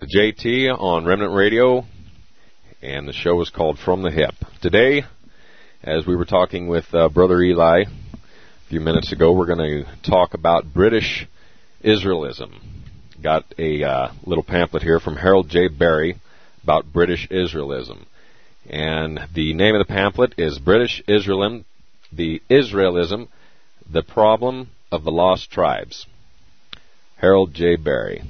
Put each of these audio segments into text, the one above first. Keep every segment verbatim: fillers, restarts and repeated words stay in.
J T on Remnant Radio, and the show is called From the Hip. Today, as we were talking with uh, Brother Eli a few minutes ago, we're going to talk about British Israelism. Got a uh, little pamphlet here from Harold J. Berry about British Israelism. And the name of the pamphlet is British Israelism, the Israelism, the Problem of the Lost Tribes. Harold J. Berry.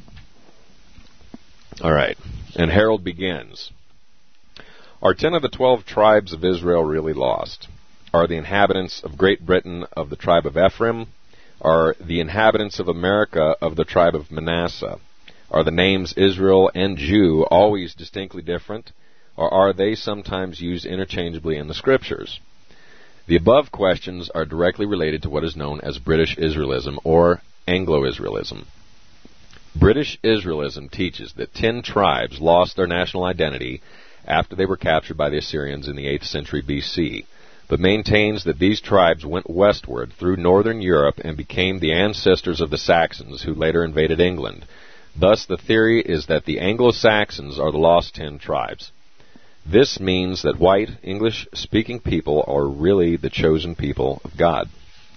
All right, and Harold begins. Are ten of the twelve tribes of Israel really lost? Are the inhabitants of Great Britain of the tribe of Ephraim? Are the inhabitants of America of the tribe of Manasseh? Are the names Israel and Jew always distinctly different, or are they sometimes used interchangeably in the Scriptures? The above questions are directly related to what is known as British Israelism or Anglo-Israelism. British Israelism teaches that ten tribes lost their national identity after they were captured by the Assyrians in the eighth century B C, but maintains that these tribes went westward through northern Europe and became the ancestors of the Saxons who later invaded England. Thus, the theory is that the Anglo-Saxons are the lost ten tribes. This means that white, English-speaking people are really the chosen people of God.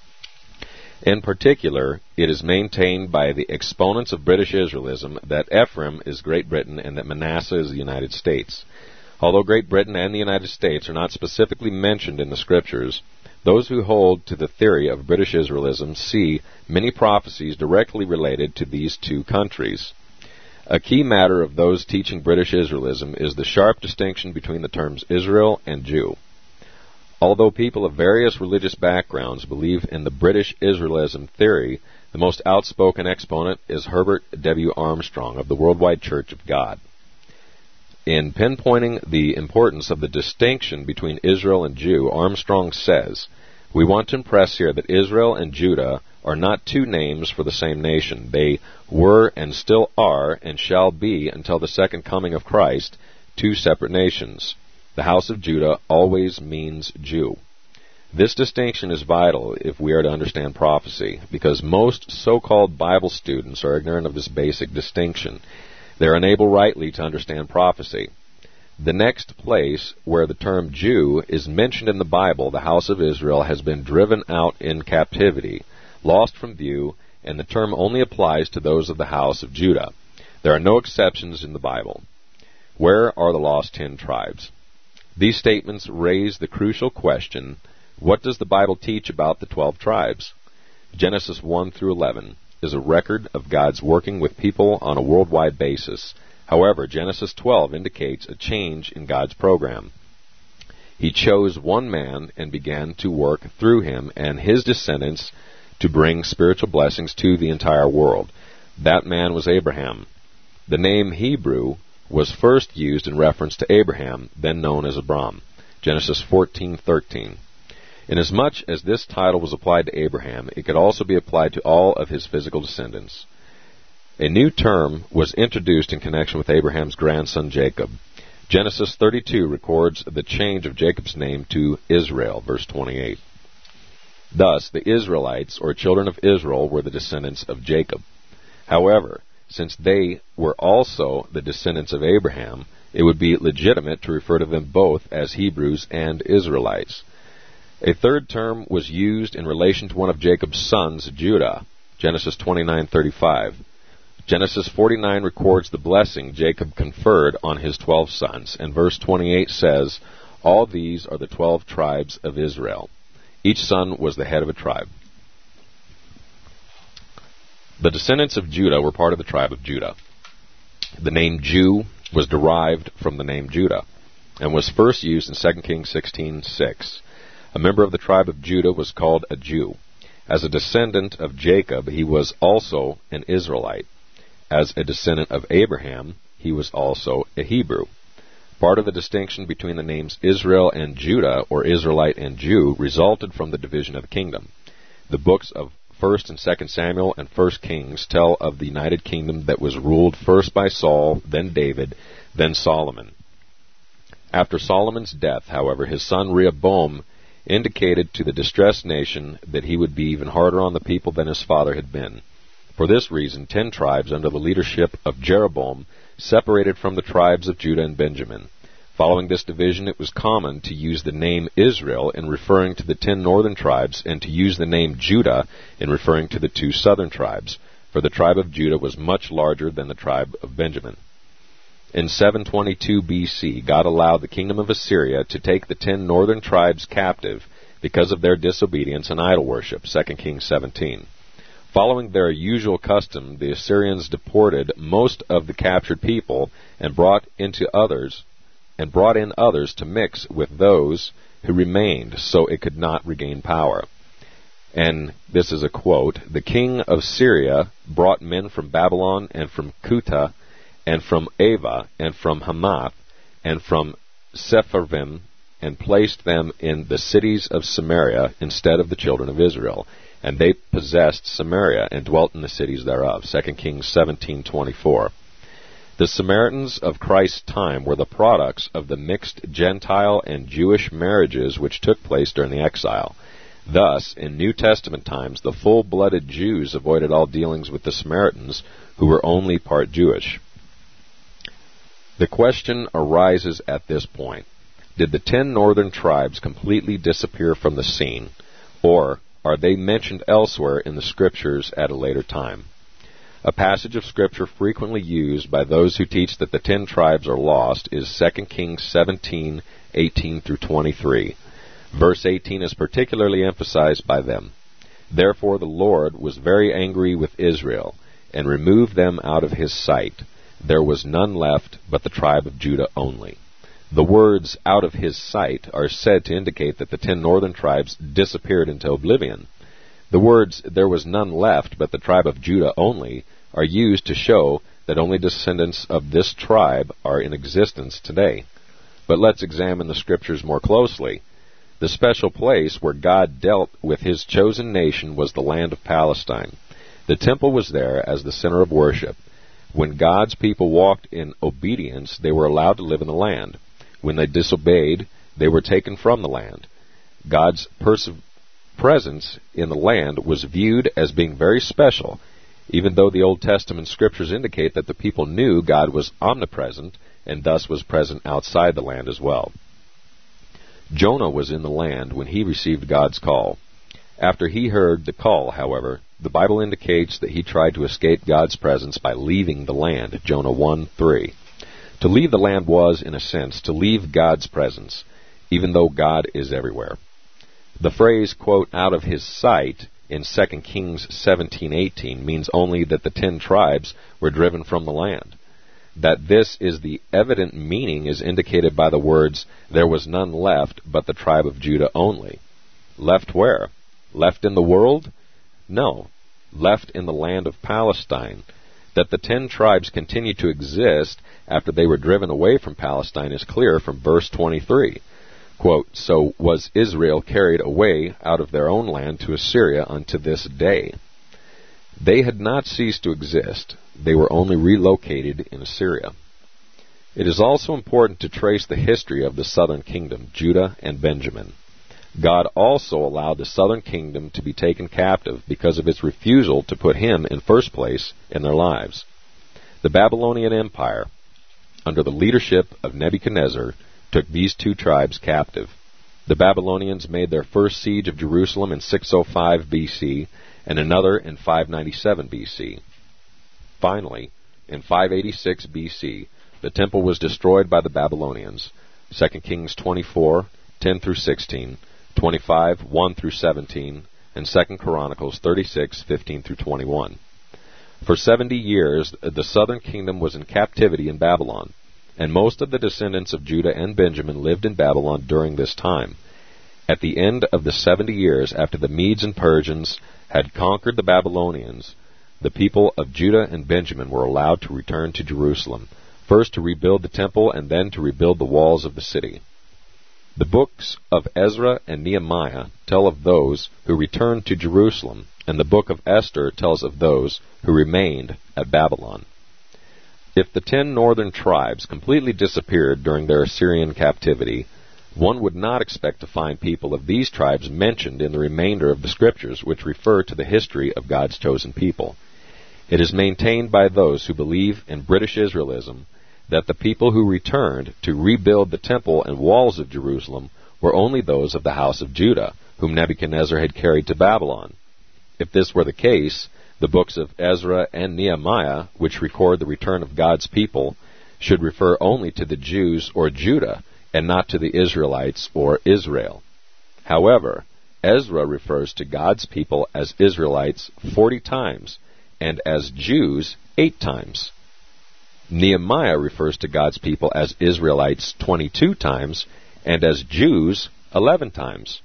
In particular, it is maintained by the exponents of British Israelism that Ephraim is Great Britain and that Manasseh is the United States. Although Great Britain and the United States are not specifically mentioned in the Scriptures, those who hold to the theory of British Israelism see many prophecies directly related to these two countries. A key matter of those teaching British Israelism is the sharp distinction between the terms Israel and Jew. Although people of various religious backgrounds believe in the British Israelism theory, the most outspoken exponent is Herbert W. Armstrong of the Worldwide Church of God. In pinpointing the importance of the distinction between Israel and Jew, Armstrong says, "We want to impress here that Israel and Judah are not two names for the same nation. They were and still are and shall be until the second coming of Christ, two separate nations. The house of Judah always means Jew." This distinction is vital if we are to understand prophecy, because most so-called Bible students are ignorant of this basic distinction. They are unable rightly to understand prophecy. The next place where the term Jew is mentioned in the Bible, the house of Israel has been driven out in captivity, lost from view, and the term only applies to those of the house of Judah. There are no exceptions in the Bible. Where are the lost ten tribes? These statements raise the crucial question, what does the Bible teach about the twelve tribes? Genesis one through eleven is a record of God's working with people on a worldwide basis. However, Genesis twelve indicates a change in God's program. He chose one man and began to work through him and his descendants to bring spiritual blessings to the entire world. That man was Abraham. The name Hebrew was first used in reference to Abraham, then known as Abram. Genesis fourteen thirteen. Inasmuch as this title was applied to Abraham, it could also be applied to all of his physical descendants. A new term was introduced in connection with Abraham's grandson Jacob. Genesis thirty-two records the change of Jacob's name to Israel, verse twenty-eight. Thus, the Israelites, or children of Israel, were the descendants of Jacob. However, since they were also the descendants of Abraham, it would be legitimate to refer to them both as Hebrews and Israelites. A third term was used in relation to one of Jacob's sons, Judah, Genesis twenty-nine thirty-five. Genesis forty-nine records the blessing Jacob conferred on his twelve sons, and verse twenty-eight says, "All these are the twelve tribes of Israel." Each son was the head of a tribe. The descendants of Judah were part of the tribe of Judah. The name Jew was derived from the name Judah, and was first used in Second Kings sixteen six. A member of the tribe of Judah was called a Jew. As a descendant of Jacob, he was also an Israelite. As a descendant of Abraham, he was also a Hebrew. Part of the distinction between the names Israel and Judah, or Israelite and Jew, resulted from the division of the kingdom. The books of First and Second Samuel and First Kings tell of the united kingdom that was ruled first by Saul, then David, then Solomon. After Solomon's death, however, his son Rehoboam indicated to the distressed nation that he would be even harder on the people than his father had been. For this reason, ten tribes under the leadership of Jeroboam separated from the tribes of Judah and Benjamin. Following this division, it was common to use the name Israel in referring to the ten northern tribes, and to use the name Judah in referring to the two southern tribes, for the tribe of Judah was much larger than the tribe of Benjamin. In seven twenty-two B C, God allowed the kingdom of Assyria to take the ten northern tribes captive because of their disobedience and idol worship, Second Kings seventeen. Following their usual custom, the Assyrians deported most of the captured people and brought into others and brought in others to mix with those who remained, so it could not regain power. And this is a quote: "The king of Syria brought men from Babylon and from Cuta and from Ava and from Hamath and from Sepharvaim, and placed them in the cities of Samaria instead of the children of Israel. And they possessed Samaria and dwelt in the cities thereof." Second Kings seventeen twenty-four. The Samaritans of Christ's time were the products of the mixed Gentile and Jewish marriages which took place during the exile. Thus, in New Testament times, the full-blooded Jews avoided all dealings with the Samaritans, who were only part Jewish. The question arises at this point: did the ten northern tribes completely disappear from the scene, or are they mentioned elsewhere in the Scriptures at a later time? A passage of Scripture frequently used by those who teach that the ten tribes are lost is Second Kings seventeen, eighteen through twenty-three. Verse eighteen is particularly emphasized by them. "Therefore the Lord was very angry with Israel, and removed them out of his sight. There was none left but the tribe of Judah only." The words "out of his sight" are said to indicate that the ten northern tribes disappeared into oblivion. The words "there was none left but the tribe of Judah only" are used to show that only descendants of this tribe are in existence today. But let's examine the Scriptures more closely. The special place where God dealt with his chosen nation was the land of Palestine. The temple was there as the center of worship. When God's people walked in obedience, they were allowed to live in the land. When they disobeyed, they were taken from the land. God's pers- presence in the land was viewed as being very special, even though the Old Testament Scriptures indicate that the people knew God was omnipresent and thus was present outside the land as well. Jonah was in the land when he received God's call. After he heard the call, however, the Bible indicates that he tried to escape God's presence by leaving the land, Jonah one three. To leave the land was, in a sense, to leave God's presence, even though God is everywhere. The phrase, quote, "out of his sight," in Second Kings seventeen eighteen means only that the ten tribes were driven from the land. That this is the evident meaning is indicated by the words, "there was none left but the tribe of Judah only." Left where? Left in the world? No. Left in the land of Palestine. That the ten tribes continued to exist after they were driven away from Palestine is clear from verse twenty-three. Quote, "So was Israel carried away out of their own land to Assyria unto this day." They had not ceased to exist. They were only relocated in Assyria. It is also important to trace the history of the southern kingdom, Judah and Benjamin. God also allowed the southern kingdom to be taken captive because of its refusal to put him in first place in their lives. The Babylonian Empire, under the leadership of Nebuchadnezzar, took these two tribes captive. The Babylonians made their first siege of Jerusalem in six oh five B C and another in five ninety-seven B C. Finally, in five eighty-six B C, the temple was destroyed by the Babylonians. Second Kings twenty-four, ten through sixteen, twenty-five, one through seventeen, and Second Chronicles thirty-six, fifteen through twenty-one. For seventy years, the southern kingdom was in captivity in Babylon, and most of the descendants of Judah and Benjamin lived in Babylon during this time. At the end of the seventy years after the Medes and Persians had conquered the Babylonians, the people of Judah and Benjamin were allowed to return to Jerusalem, first to rebuild the temple and then to rebuild the walls of the city. The books of Ezra and Nehemiah tell of those who returned to Jerusalem, and the book of Esther tells of those who remained at Babylon. If the ten northern tribes completely disappeared during their Assyrian captivity, one would not expect to find people of these tribes mentioned in the remainder of the Scriptures, which refer to the history of God's chosen people. It is maintained by those who believe in British Israelism that the people who returned to rebuild the temple and walls of Jerusalem were only those of the house of Judah, whom Nebuchadnezzar had carried to Babylon. If this were the case, the books of Ezra and Nehemiah, which record the return of God's people, should refer only to the Jews or Judah, and not to the Israelites or Israel. However, Ezra refers to God's people as Israelites forty times, and as Jews eight times. Nehemiah refers to God's people as Israelites twenty-two times, and as Jews eleven times.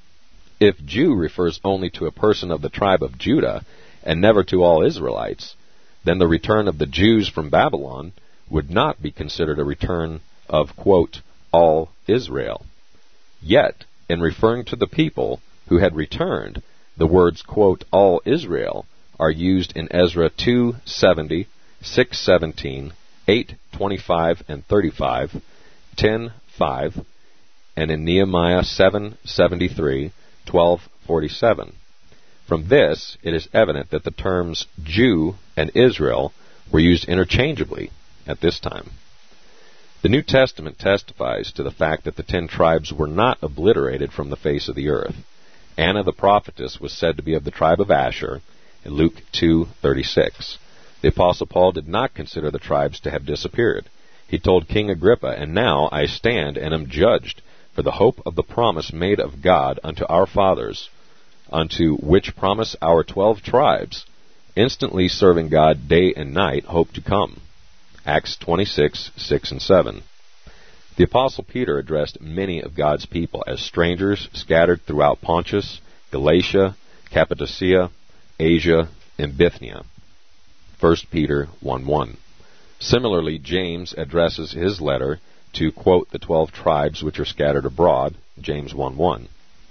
If Jew refers only to a person of the tribe of Judah, and never to all Israelites, then the return of the Jews from Babylon would not be considered a return of, quote, all Israel. Yet, in referring to the people who had returned, the words, quote, all Israel are used in Ezra two seventy, six seventeen, eight twenty-five and thirty-five, ten five, and in Nehemiah seven seventy-three, twelve forty-seven. From this, it is evident that the terms Jew and Israel were used interchangeably at this time. The New Testament testifies to the fact that the ten tribes were not obliterated from the face of the earth. Anna the prophetess was said to be of the tribe of Asher in Luke two thirty-six. The Apostle Paul did not consider the tribes to have disappeared. He told King Agrippa, "And now I stand and am judged for the hope of the promise made of God unto our fathers, unto which promise our twelve tribes, instantly serving God day and night, hope to come." Acts twenty-six, six and seven. The Apostle Peter addressed many of God's people as strangers scattered throughout Pontus, Galatia, Cappadocia, Asia, and Bithynia. First Peter one one. Similarly, James addresses his letter to, quote, the twelve tribes which are scattered abroad, James one one.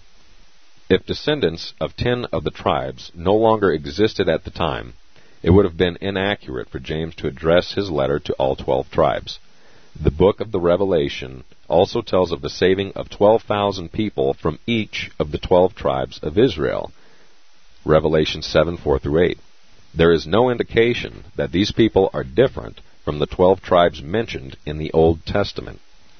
If descendants of ten of the tribes no longer existed at the time, it would have been inaccurate for James to address his letter to all twelve tribes. The book of the Revelation also tells of the saving of twelve thousand people from each of the twelve tribes of Israel, Revelation seven, four through eight. There is no indication that these people are different from the twelve tribes mentioned in the Old Testament.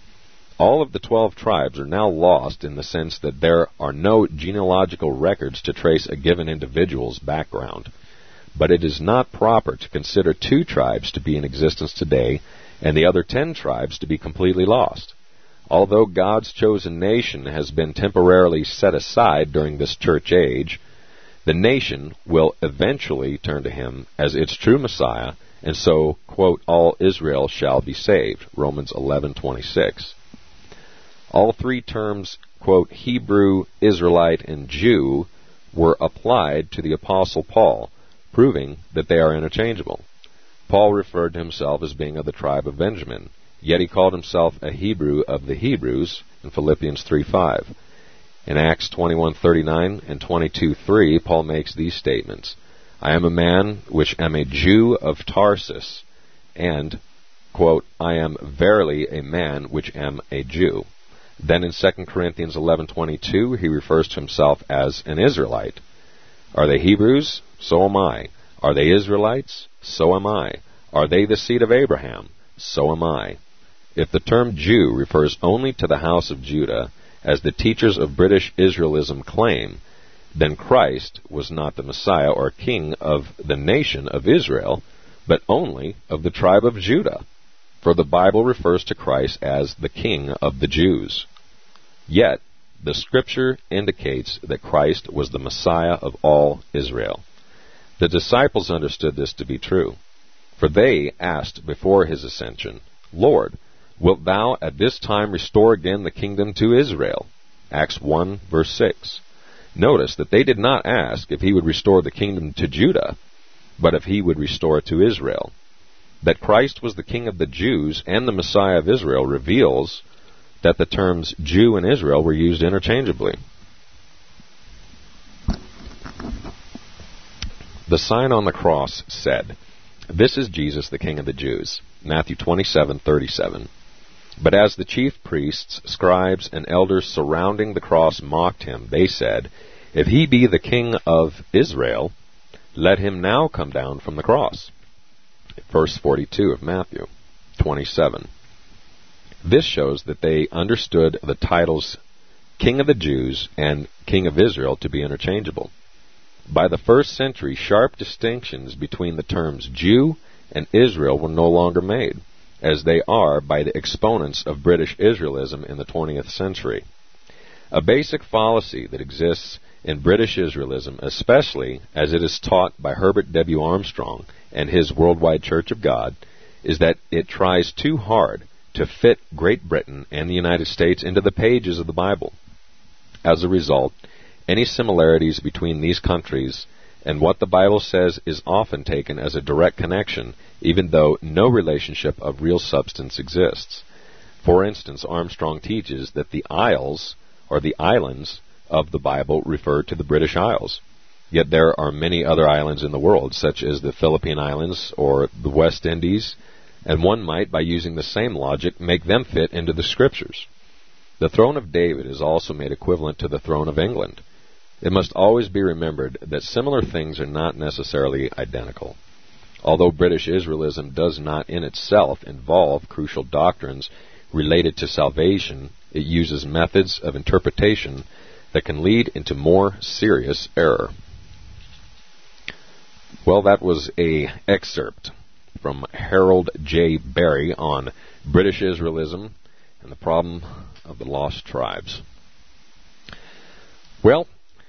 All of the twelve tribes are now lost in the sense that there are no genealogical records to trace a given individual's background. But it is not proper to consider two tribes to be in existence today and the other ten tribes to be completely lost. Although God's chosen nation has been temporarily set aside during this church age, the nation will eventually turn to him as its true Messiah, and so, quote, all Israel shall be saved, Romans eleven twenty-six. All three terms, quote, Hebrew, Israelite, and Jew, were applied to the Apostle Paul, proving that they are interchangeable. Paul referred to himself as being of the tribe of Benjamin, yet he called himself a Hebrew of the Hebrews in Philippians three five. In Acts twenty-one thirty-nine and twenty-two three, Paul makes these statements, I am a man which am a Jew of Tarsus, and, quote, I am verily a man which am a Jew. Then in Second Corinthians eleven twenty-two, he refers to himself as an Israelite. Are they Hebrews? So am I. Are they Israelites? So am I. Are they the seed of Abraham? So am I. If the term Jew refers only to the house of Judah, as the teachers of British Israelism claim, then Christ was not the Messiah or King of the nation of Israel, but only of the tribe of Judah. For the Bible refers to Christ as the King of the Jews. Yet, the Scripture indicates that Christ was the Messiah of all Israel. The disciples understood this to be true, for they asked before his ascension, Lord, wilt thou at this time restore again the kingdom to Israel? Acts one, verse six. Notice that they did not ask if he would restore the kingdom to Judah, but if he would restore it to Israel. That Christ was the King of the Jews and the Messiah of Israel reveals that the terms Jew and Israel were used interchangeably. The sign on the cross said, This is Jesus, the King of the Jews. Matthew twenty-seven thirty-seven. But as the chief priests, scribes, and elders surrounding the cross mocked him, they said, If he be the King of Israel, let him now come down from the cross. Verse forty-two of Matthew twenty-seven. This shows that they understood the titles King of the Jews and King of Israel to be interchangeable. By the first century, sharp distinctions between the terms Jew and Israel were no longer made, as they are by the exponents of British Israelism in the twentieth century. A basic fallacy that exists in British Israelism, especially as it is taught by Herbert W. Armstrong and his Worldwide Church of God, is that it tries too hard to fit Great Britain and the United States into the pages of the Bible. As a result, any similarities between these countries and what the Bible says is often taken as a direct connection, even though no relationship of real substance exists. For instance, Armstrong teaches that the Isles, or the islands, of the Bible refer to the British Isles. Yet there are many other islands in the world, such as the Philippine Islands or the West Indies, and one might, by using the same logic, make them fit into the Scriptures. The throne of David is also made equivalent to the throne of England. It must always be remembered that similar things are not necessarily identical. Although British Israelism does not in itself involve crucial doctrines related to salvation, it uses methods of interpretation that can lead into more serious error. Well, that was a excerpt from Harold J. Berry on British Israelism and the problem of the lost tribes. Well,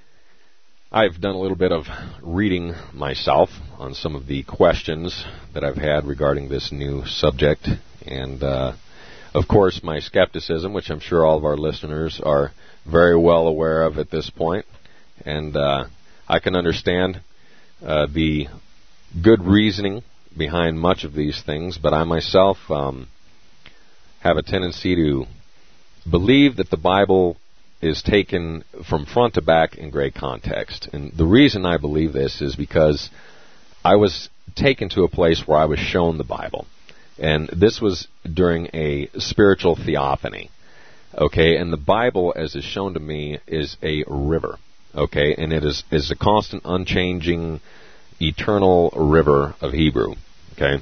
I've done a little bit of reading myself on some of the questions that I've had regarding this new subject, and uh, of course my skepticism, which I'm sure all of our listeners are very well aware of at this point, and uh, I can understand uh, the good reasoning behind much of these things, but I myself um, have a tendency to believe that the Bible is taken from front to back in great context. And the reason I believe this is because I was taken to a place where I was shown the Bible. And this was during a spiritual theophany. Okay, and the Bible, as is shown to me, is a river. Okay, and it is, is a constant, unchanging, eternal river of Hebrew. Okay,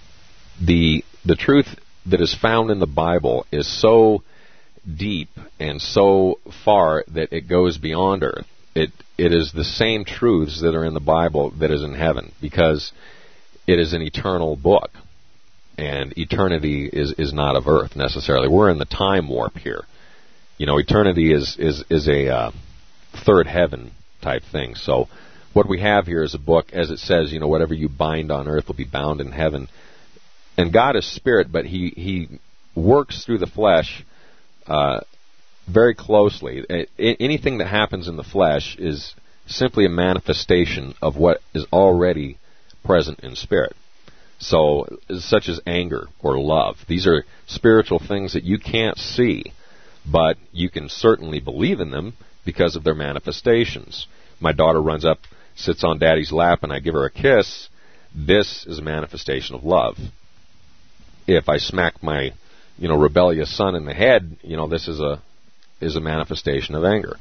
the the truth that is found in the Bible is so deep and so far that it goes beyond earth. It it is the same truths that are in the Bible that is in heaven, because it is an eternal book. And eternity is, is not of earth necessarily. We're in the time warp here. You know, eternity is is, is a uh, third heaven type thing. So what we have here is a book, as it says, you know, whatever you bind on earth will be bound in heaven. And God is spirit, but he, he works through the flesh uh, very closely. Anything that happens in the flesh is simply a manifestation of what is already present in spirit. So, such as anger or love. These are spiritual things that you can't see, but you can certainly believe in them because of their manifestations. My daughter runs up, sits on Daddy's lap, and I give her a kiss. This is a manifestation of love. If I smack my, you know, rebellious son in the head, you know, this is a is a manifestation of anger.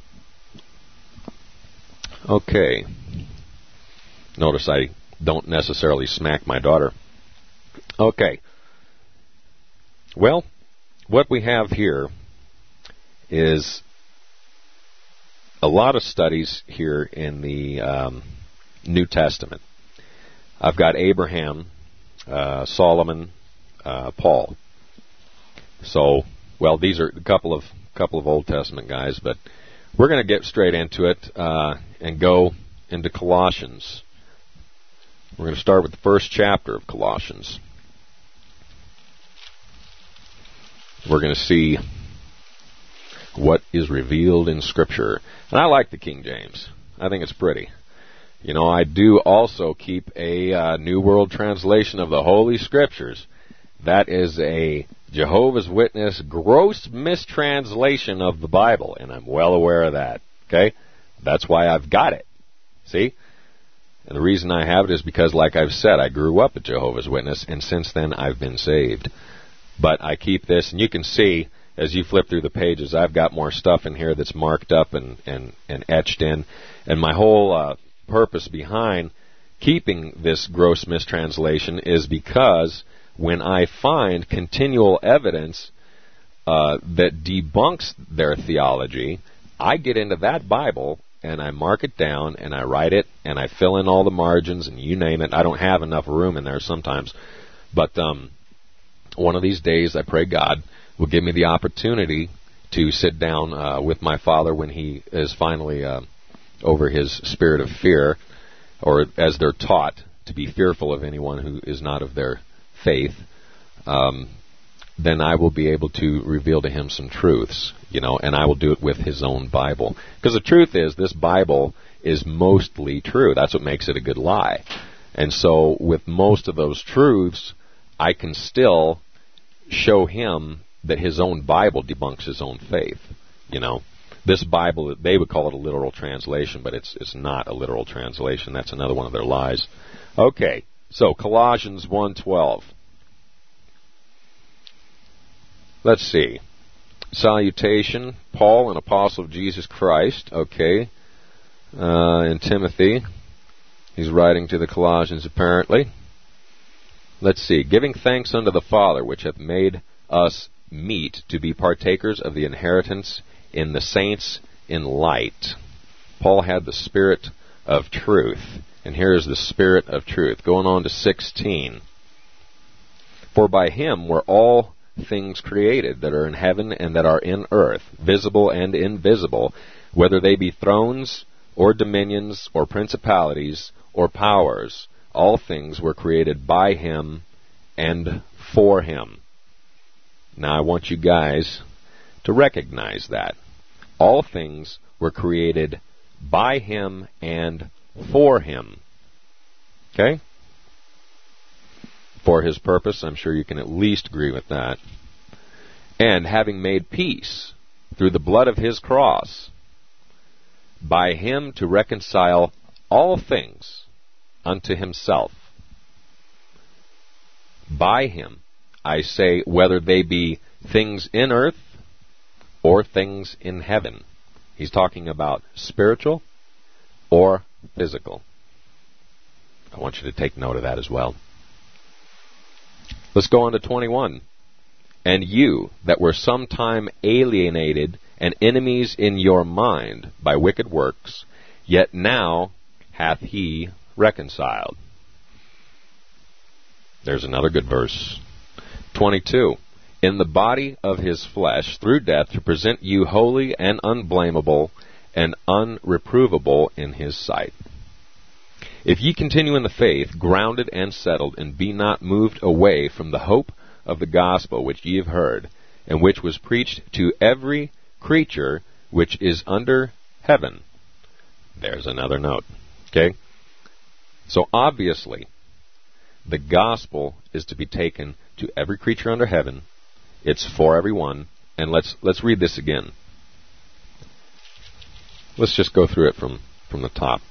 Okay. Notice I don't necessarily smack my daughter. Okay. Well, what we have here is a lot of studies here in the um, New Testament. I've got Abraham, uh, Solomon, uh, Paul. So, well, these are a couple of couple of Old Testament guys, but we're going to get straight into it uh, and go into Colossians. We're going to start with the first chapter of Colossians. We're going to see what is revealed in Scripture. And I like the King James. I think it's pretty. You know, I do also keep a uh, New World Translation of the Holy Scriptures. That is a Jehovah's Witness gross mistranslation of the Bible, and I'm well aware of that. Okay? That's why I've got it. See? And the reason I have it is because, like I've said, I grew up a Jehovah's Witness, and since then I've been saved. But I keep this, and you can see, as you flip through the pages, I've got more stuff in here that's marked up and, and, and etched in. And my whole uh, purpose behind keeping this gross mistranslation is because when I find continual evidence uh, that debunks their theology, I get into that Bible and I mark it down and I write it and I fill in all the margins and you name it. I don't have enough room in there sometimes. But um, one of these days I pray God will give me the opportunity to sit down uh, with my father when he is finally uh, over his spirit of fear, or as they're taught to be fearful of anyone who is not of their faith. Um, then I will be able to reveal to him some truths, you know, and I will do it with his own Bible. Because the truth is, this Bible is mostly true. That's what makes it a good lie. And so with most of those truths, I can still show him that his own Bible debunks his own faith, you know. This Bible, they would call it a literal translation, but it's it's not a literal translation. That's another one of their lies. Okay, so Colossians one twelve. Let's see. Salutation, Paul, an apostle of Jesus Christ. Okay. Uh, and Timothy. He's writing to the Colossians, apparently. Let's see. Giving thanks unto the Father, which hath made us meet to be partakers of the inheritance in the saints in light. Paul had the Spirit of truth. And here is the Spirit of truth. Going on to sixteen. For by him were all things created that are in heaven and that are in earth, visible and invisible, whether they be thrones or dominions or principalities or powers. All things were created by him and for him. Now I want you guys to recognize that. All things were created by him and for him. Okay? For his purpose, I'm sure you can at least agree with that. And having made peace through the blood of his cross, by him to reconcile all things unto himself. By him, I say, whether they be things in earth or things in heaven. He's talking about spiritual or physical. I want you to take note of that as well. Let's go on to twenty-one. And you that were sometime alienated and enemies in your mind by wicked works, yet now hath he reconciled. There's another good verse. twenty-two. In the body of his flesh, through death, to present you holy and unblameable and unreprovable in his sight. If ye continue in the faith, grounded and settled, and be not moved away from the hope of the gospel which ye have heard, and which was preached to every creature which is under heaven. There's another note. Okay? So obviously, the gospel is to be taken to every creature under heaven. It's for everyone. And let's let's read this again. Let's just go through it from, from the top.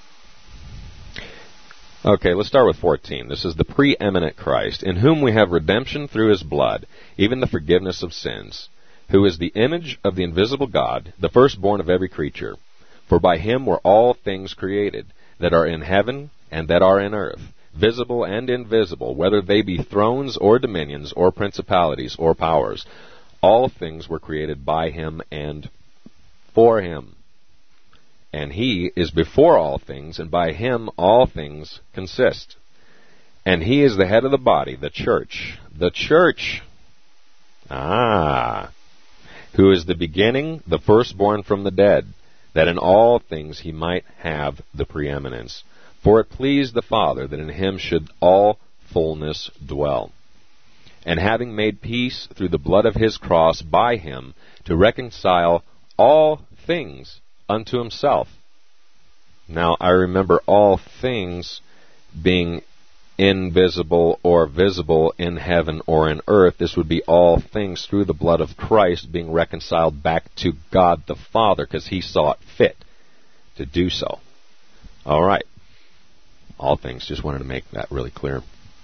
Okay, let's start with fourteen. This is the preeminent Christ, in whom we have redemption through his blood, even the forgiveness of sins, who is the image of the invisible God, the firstborn of every creature. For by him were all things created, that are in heaven and that are in earth, visible and invisible, whether they be thrones or dominions or principalities or powers. All things were created by him and for him. And he is before all things, and by him all things consist. And he is the head of the body, the church. The church. Ah. Who is the beginning, the firstborn from the dead, that in all things he might have the preeminence. For it pleased the Father that in him should all fullness dwell. And having made peace through the blood of his cross by him, to reconcile all things unto himself. Now, I remember all things being invisible or visible in heaven or in earth. This would be all things through the blood of Christ being reconciled back to God the Father, because he saw it fit to do so. All right. All things. Just wanted to make that really clear.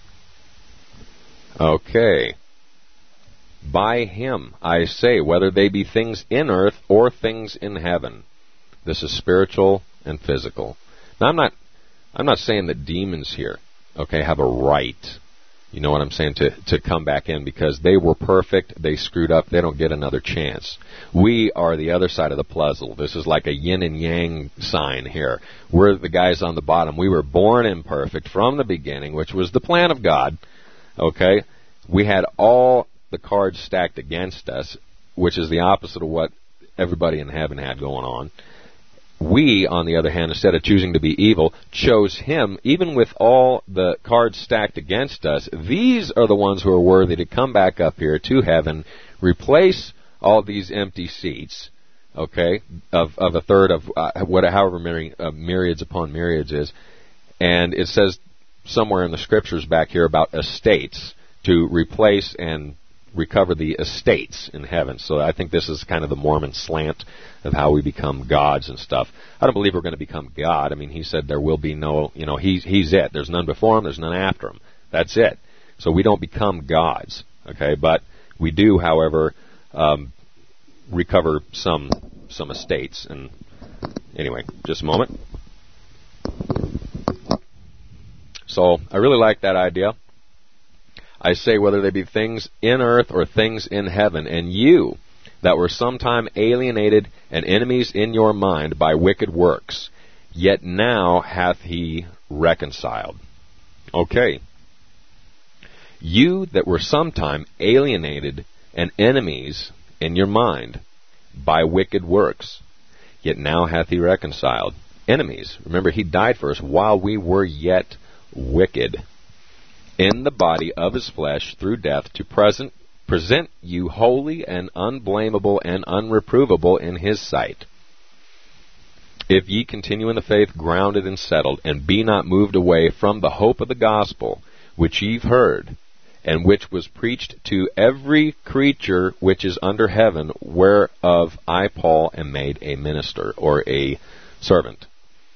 Okay. By him, I say, whether they be things in earth or things in heaven. This is spiritual and physical. Now, I'm not I'm not saying that demons here, okay, have a right, you know what I'm saying, to, to come back in because they were perfect, they screwed up, they don't get another chance. We are the other side of the puzzle. This is like a yin and yang sign here. We're the guys on the bottom. We were born imperfect from the beginning, which was the plan of God, okay? We had all the cards stacked against us, which is the opposite of what everybody in heaven had going on. We, on the other hand, instead of choosing to be evil, chose him, even with all the cards stacked against us. These are the ones who are worthy to come back up here to heaven, replace all these empty seats, okay, of, of a third of uh, what, however many uh, myriads upon myriads is. And it says somewhere in the scriptures back here about estates, to replace and recover the estates in heaven. So I think this is kind of the Mormon slant of how we become gods and stuff. I don't believe we're going to become God. I mean, he said there will be no, you know, he's, he's it. There's none before him, there's none after him. That's it. So we don't become gods, okay? But we do, however, um, recover some some estates. And anyway, just a moment. So I really like that idea. I say whether they be things in earth or things in heaven, and you that were sometime alienated and enemies in your mind by wicked works, yet now hath he reconciled. Okay. You that were sometime alienated and enemies in your mind by wicked works, yet now hath he reconciled. Enemies. Remember, he died for us while we were yet wicked, in the body of his flesh through death, to present, present you holy and unblameable and unreprovable in his sight. If ye continue in the faith, grounded and settled, and be not moved away from the hope of the gospel, which ye've heard, and which was preached to every creature which is under heaven, whereof I, Paul, am made a minister, or a servant.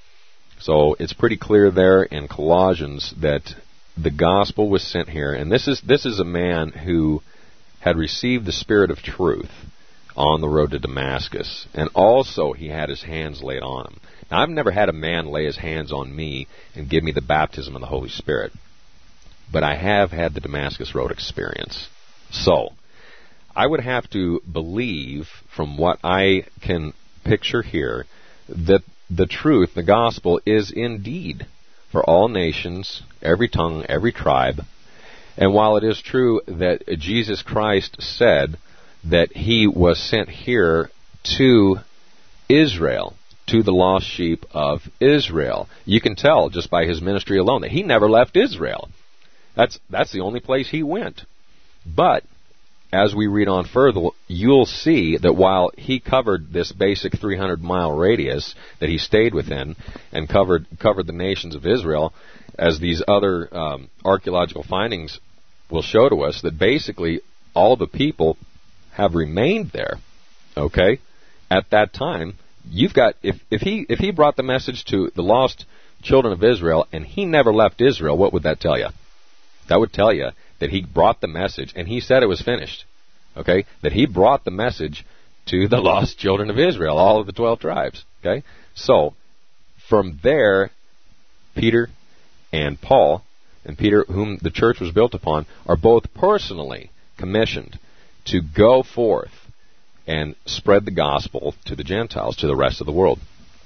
So it's pretty clear there in Colossians that the gospel was sent here, and this is this is a man who had received the Spirit of truth on the road to Damascus, and also he had his hands laid on him. Now, I've never had a man lay his hands on me and give me the baptism of the Holy Spirit, but I have had the Damascus Road experience. So, I would have to believe, from what I can picture here, that the truth, the gospel, is indeed for all nations, every tongue, every tribe. And while it is true that Jesus Christ said that he was sent here to Israel, to the lost sheep of Israel, you can tell just by his ministry alone that he never left Israel. That's that's the only place he went. But as we read on further, you'll see that while he covered this basic three hundred mile radius that he stayed within and covered covered the nations of Israel, as these other um, archaeological findings will show to us, that basically all the people have remained there. Okay, at that time, you've got if if he if he brought the message to the lost children of Israel and he never left Israel, what would that tell you? That would tell you that he brought the message, and he said it was finished. Okay? That he brought the message to the lost children of Israel, all of the twelve tribes. Okay? So, from there, Peter and Paul, and Peter, whom the church was built upon, are both personally commissioned to go forth and spread the gospel to the Gentiles, to the rest of the world.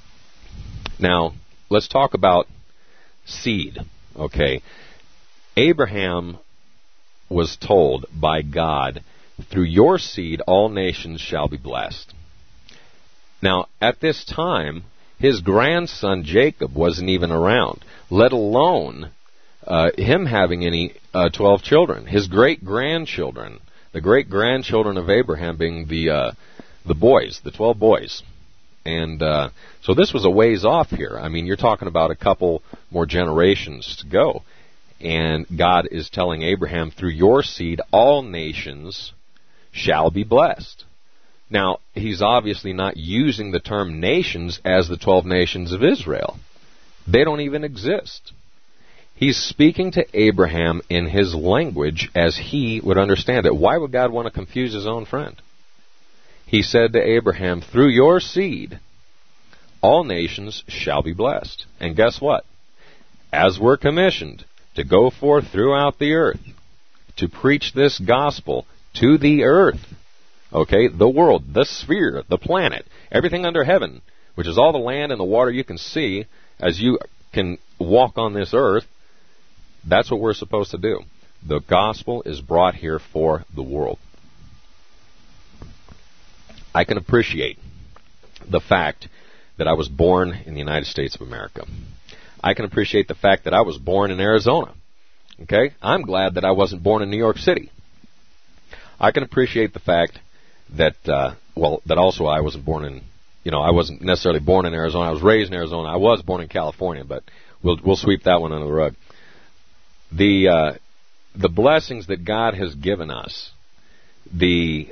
Now, let's talk about seed. Okay? Abraham was told by God, through your seed all nations shall be blessed. Now, at this time, his grandson Jacob wasn't even around, let alone uh, him having any uh, twelve children. His great-grandchildren, the great-grandchildren of Abraham being the uh, the boys, the twelve boys. And uh, so this was a ways off here. I mean, you're talking about a couple more generations to go. And God is telling Abraham, through your seed, all nations shall be blessed. Now, he's obviously not using the term nations as the twelve nations of Israel. They don't even exist. He's speaking to Abraham in his language as he would understand it. Why would God want to confuse his own friend? He said to Abraham, through your seed, all nations shall be blessed. And guess what? as we're commissioned to go forth throughout the earth, to preach this gospel to the earth, okay, the world, the sphere, the planet, everything under heaven, which is all the land and the water you can see as you can walk on this earth. That's what we're supposed to do. The gospel is brought here for the world. I can appreciate the fact that I was born in the United States of America. I can appreciate the fact that I was born in Arizona. Okay? I'm glad that I wasn't born in New York City. I can appreciate the fact that, uh, well, that also I wasn't born in, you know, I wasn't necessarily born in Arizona. I was raised in Arizona. I was born in California, but we'll we'll sweep that one under the rug. The uh, the blessings that God has given us, the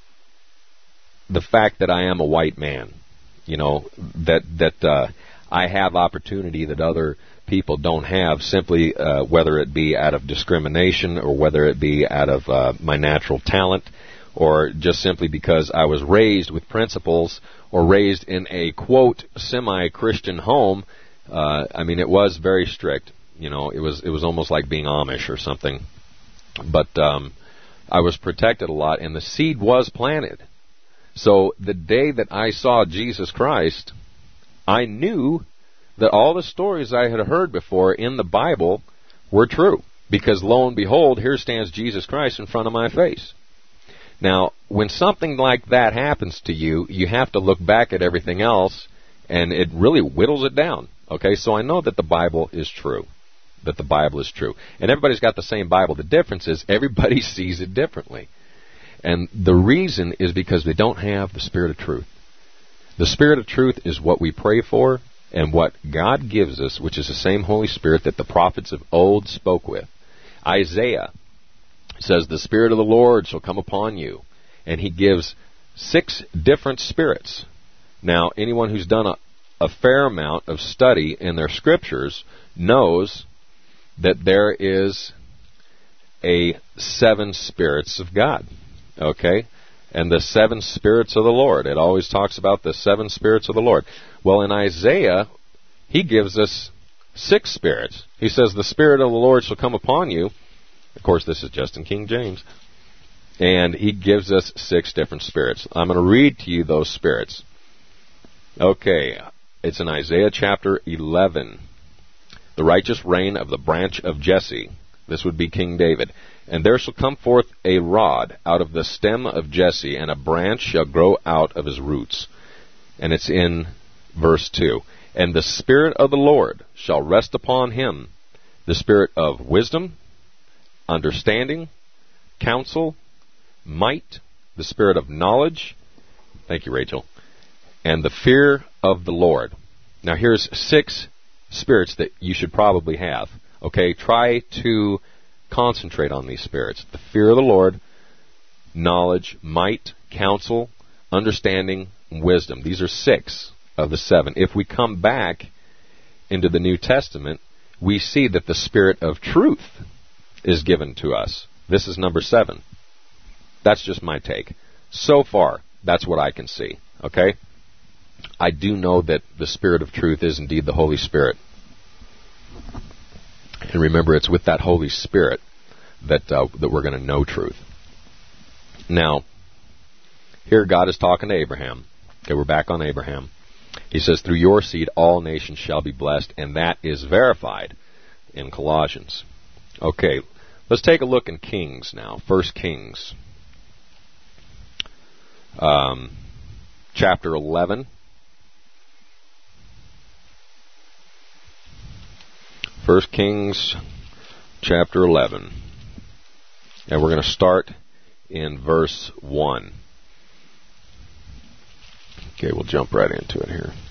the fact that I am a white man, you know, that that uh, I have opportunity that other people don't have, simply uh, whether it be out of discrimination or whether it be out of uh, my natural talent, or just simply because I was raised with principles or raised in a, quote, semi-Christian home. Uh, I mean, it was very strict. You know, it was it was almost like being Amish or something. But um, I was protected a lot, and the seed was planted. So the day that I saw Jesus Christ, I knew that all the stories I had heard before in the Bible were true. Because lo and behold, here stands Jesus Christ in front of my face. Now, when something like that happens to you, you have to look back at everything else, and it really whittles it down. Okay, so I know that the Bible is true. That the Bible is true. And everybody's got the same Bible. The difference is everybody sees it differently. And the reason is because they don't have the Spirit of truth. The Spirit of truth is what we pray for and what God gives us, which is the same Holy Spirit that the prophets of old spoke with. Isaiah says, the Spirit of the Lord shall come upon you. And he gives six different spirits. Now, anyone who's done a, a fair amount of study in their scriptures knows that there is a seven spirits of God. Okay? And the seven spirits of the Lord. It always talks about the seven spirits of the Lord. Well, in Isaiah, he gives us six spirits. He says, the Spirit of the Lord shall come upon you. Of course, this is just in King James. And he gives us six different spirits. I'm going to read to you those spirits. Okay, it's in Isaiah chapter eleven. The righteous reign of the branch of Jesse. This would be King David. And there shall come forth a rod out of the stem of Jesse, and a branch shall grow out of his roots. And it's in verse two. And the Spirit of the Lord shall rest upon him, the Spirit of wisdom, understanding, counsel, might, the Spirit of knowledge. Thank you, Rachel. And the fear of the Lord. Now here's six spirits that you should probably have. Okay, try to concentrate on these spirits. The fear of the Lord, knowledge, might, counsel, understanding, and wisdom. These are six of the seven. If we come back into the New Testament, we see that the Spirit of truth is given to us. This is number seven. That's just my take. So far, that's what I can see. Okay? I do know that the Spirit of truth is indeed the Holy Spirit. And remember, it's with that Holy Spirit that uh, that we're going to know truth. Now, here God is talking to Abraham. Okay, we're back on Abraham. He says, through your seed all nations shall be blessed, and that is verified in Colossians. Okay, let's take a look in Kings now. First Kings. Um, chapter eleven. First Kings chapter eleven. And we're going to start in verse one. Okay, we'll jump right into it here.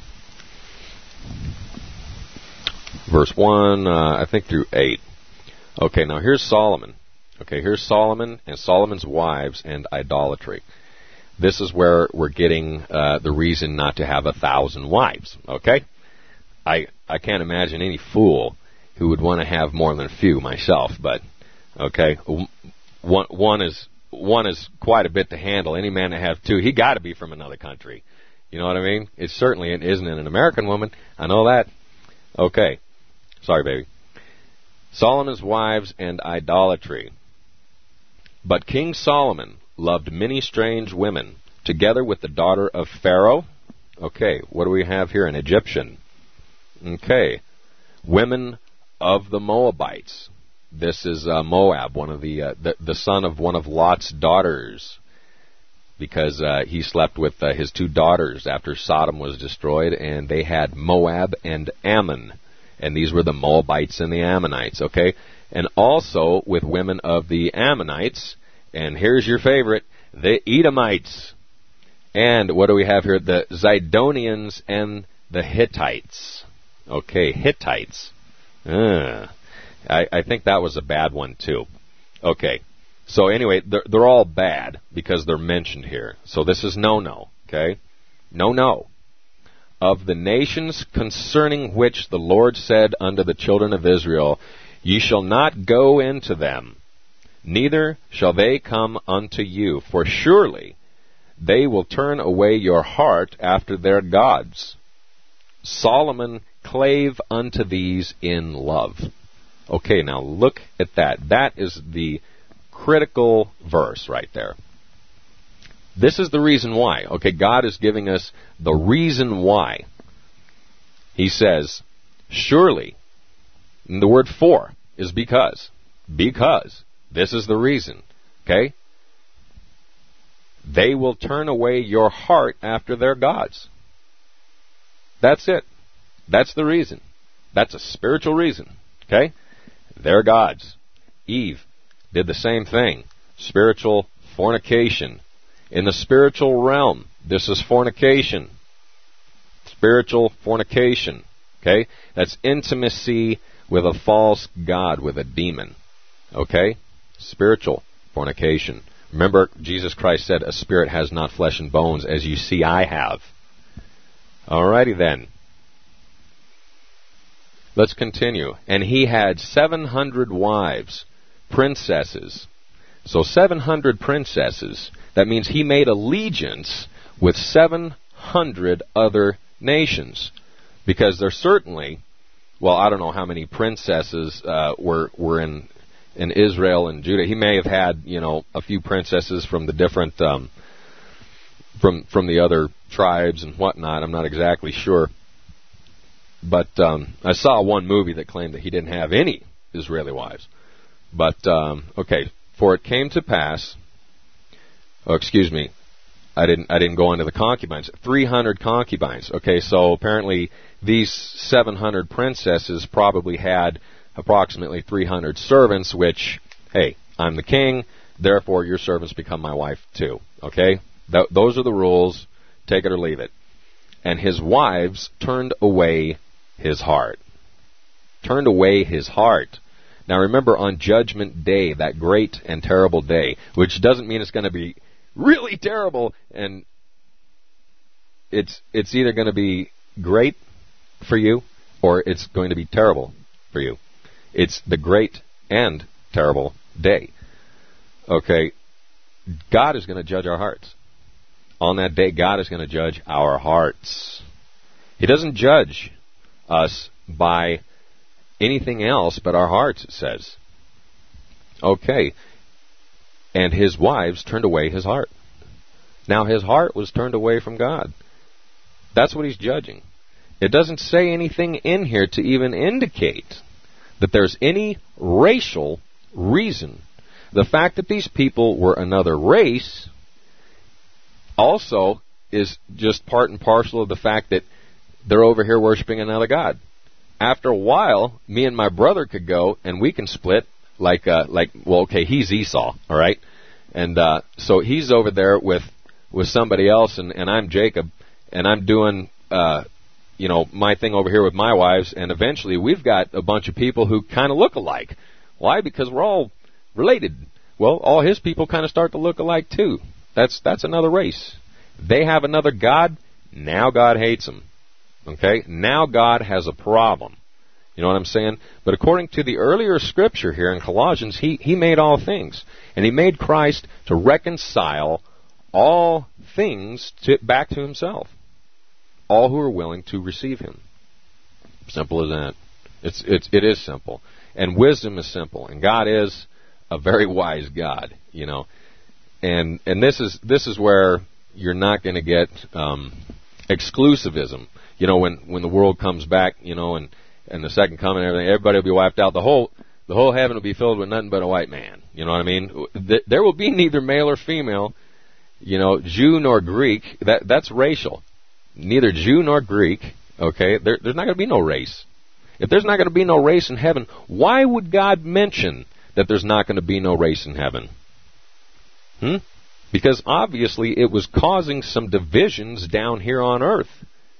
Verse one, uh, I think through eight. Okay, now here's Solomon. Okay, here's Solomon and Solomon's wives and idolatry. This is where we're getting uh, the reason not to have a thousand wives. Okay? I I can't imagine any fool who would want to have more than a few myself, but okay, one one is one is quite a bit to handle. Any man that have two, he got to be from another country. You know what I mean? It certainly isn't an American woman. I know that. Okay, sorry, baby. Solomon's wives and idolatry. But King Solomon loved many strange women, together with the daughter of Pharaoh. Okay, what do we have here? An Egyptian. Okay, women of the Moabites. This is uh, Moab, one of the, uh, the the son of one of Lot's daughters, because uh, he slept with uh, his two daughters after Sodom was destroyed, and they had Moab and Ammon, and these were the Moabites and the Ammonites. Okay, and also with women of the Ammonites, and here's your favorite, the Edomites. And what do we have here? The Zidonians and the Hittites. Okay, Hittites. Uh, I, I think that was a bad one, too. Okay, so anyway, they're, they're all bad because they're mentioned here. So this is no-no, okay? No-no. Of the nations concerning which the Lord said unto the children of Israel, Ye shall not go into them, neither shall they come unto you, for surely they will turn away your heart after their gods. Solomon clave unto these in love. Okay, now look at that. That is the critical verse right there. This is the reason why. Okay, God is giving us the reason why. He says, surely, and the word for is because. Because. This is the reason. Okay? They will turn away your heart after their gods. That's it. That's the reason. That's a spiritual reason. Okay? Their gods. Eve did the same thing. Spiritual fornication. In the spiritual realm, this is fornication. Spiritual fornication. Okay? That's intimacy with a false god, with a demon. Okay? Spiritual fornication. Remember, Jesus Christ said, a spirit has not flesh and bones, as you see I have. Alrighty then. Let's continue. And he had seven hundred wives, princesses. So seven hundred princesses. That means he made allegiance with seven hundred other nations. Because there's certainly, well, I don't know how many princesses uh, were were in in Israel and Judah. He may have had, you know, a few princesses from the different, um, from from the other tribes and whatnot. I'm not exactly sure. But um, I saw one movie that claimed that he didn't have any Israeli wives. But, um, okay, for it came to pass, oh, excuse me, I didn't I didn't go into the concubines. three hundred concubines. Okay, so apparently these seven hundred princesses probably had approximately three hundred servants, which, hey, I'm the king, therefore your servants become my wife too. Okay? Th- those are the rules. Take it or leave it. And his wives turned away his heart. Turned away his heart. Now remember, on Judgment Day, that great and terrible day, which doesn't mean it's going to be really terrible, and it's it's either going to be great for you or it's going to be terrible for you. It's the great and terrible day. Okay, God is going to judge our hearts. On that day, God is going to judge our hearts. He doesn't judge us by anything else but our hearts, it says. Okay, and his wives turned away his heart. Now, his heart was turned away from God. That's what he's judging. It doesn't say anything in here to even indicate that there's any racial reason. The fact that these people were another race also is just part and parcel of the fact that they're over here worshiping another god. After a while, me and my brother could go and we can split like, uh, like well, okay, he's Esau, all right? And uh, so he's over there with, with somebody else, and, and I'm Jacob, and I'm doing... Uh, you know, my thing over here with my wives, and eventually we've got a bunch of people who kind of look alike. Why? Because we're all related. Well, all his people kind of start to look alike too. That's that's another race. They have another god. Now God hates them. Okay? Now God has a problem. You know what I'm saying? But according to the earlier scripture here in Colossians, he, he made all things. And he made Christ to reconcile all things to, back to himself. All who are willing to receive him. Simple as that. It's it's it is simple. And wisdom is simple. And God is a very wise God, you know. And and this is this is where you're not going to get um, exclusivism. You know, when, when the world comes back, you know, and, and the second coming and everything, everybody will be wiped out. The whole the whole heaven will be filled with nothing but a white man. You know what I mean? There will be neither male or female, you know, Jew nor Greek. That that's racial. Neither Jew nor Greek. Okay, there, there's not going to be no race. If there's not going to be no race in heaven, why would God mention that there's not going to be no race in heaven? Hmm? Because obviously it was causing some divisions down here on earth.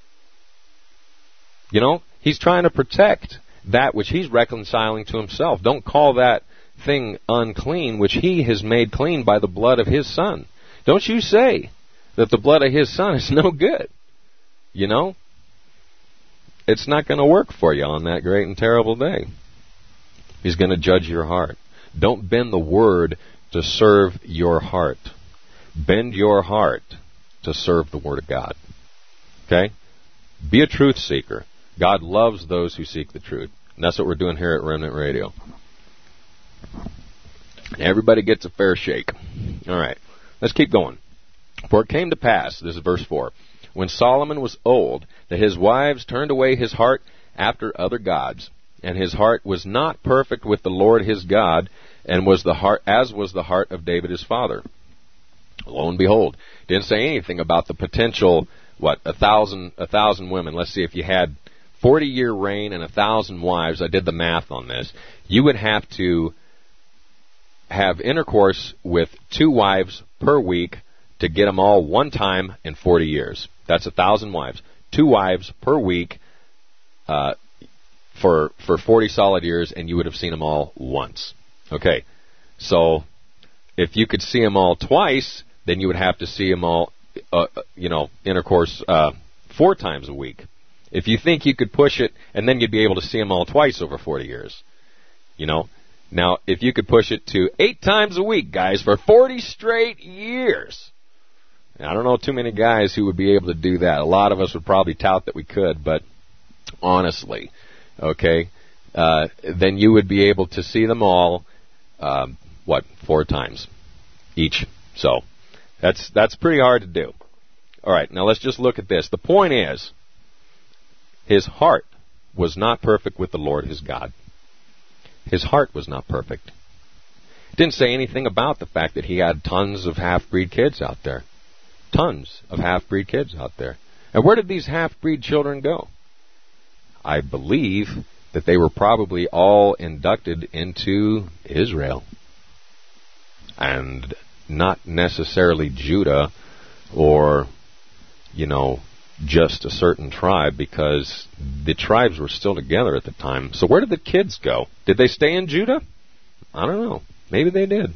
You know, he's trying to protect that which he's reconciling to himself. Don't call that thing unclean, which he has made clean by the blood of his Son. Don't you say that the blood of his Son is no good. You know? It's not going to work for you on that great and terrible day. He's going to judge your heart. Don't bend the word to serve your heart. Bend your heart to serve the Word of God. Okay? Be a truth seeker. God loves those who seek the truth. And that's what we're doing here at Remnant Radio. Everybody gets a fair shake. All right. Let's keep going. For it came to pass, this is verse four, when Solomon was old, that his wives turned away his heart after other gods, and his heart was not perfect with the Lord his God, and was the heart as was the heart of David his father. Lo and behold, didn't say anything about the potential, what, a thousand, a thousand women. Let's see, if you had forty-year reign and a thousand wives, I did the math on this, you would have to have intercourse with two wives per week to get them all one time in forty years. That's a thousand wives. Two wives per week uh, for for forty solid years, and you would have seen them all once. Okay, so if you could see them all twice, then you would have to see them all, uh, you know, intercourse uh, four times a week. If you think you could push it, and then you'd be able to see them all twice over forty years. You know? Now, if you could push it to eight times a week, guys, for forty straight years. I don't know too many guys who would be able to do that. A lot of us would probably tout that we could, but honestly, okay, uh, then you would be able to see them all, um, what, four times each. So that's that's pretty hard to do. All right, now let's just look at this. The point is, his heart was not perfect with the Lord his God. His heart was not perfect. It didn't say anything about the fact that he had tons of half-breed kids out there. Tons of half-breed kids out there. And where did these half-breed children go? I believe that they were probably all inducted into Israel. And not necessarily Judah or, you know, just a certain tribe, because the tribes were still together at the time. So where did the kids go? Did they stay in Judah? I don't know. Maybe they did.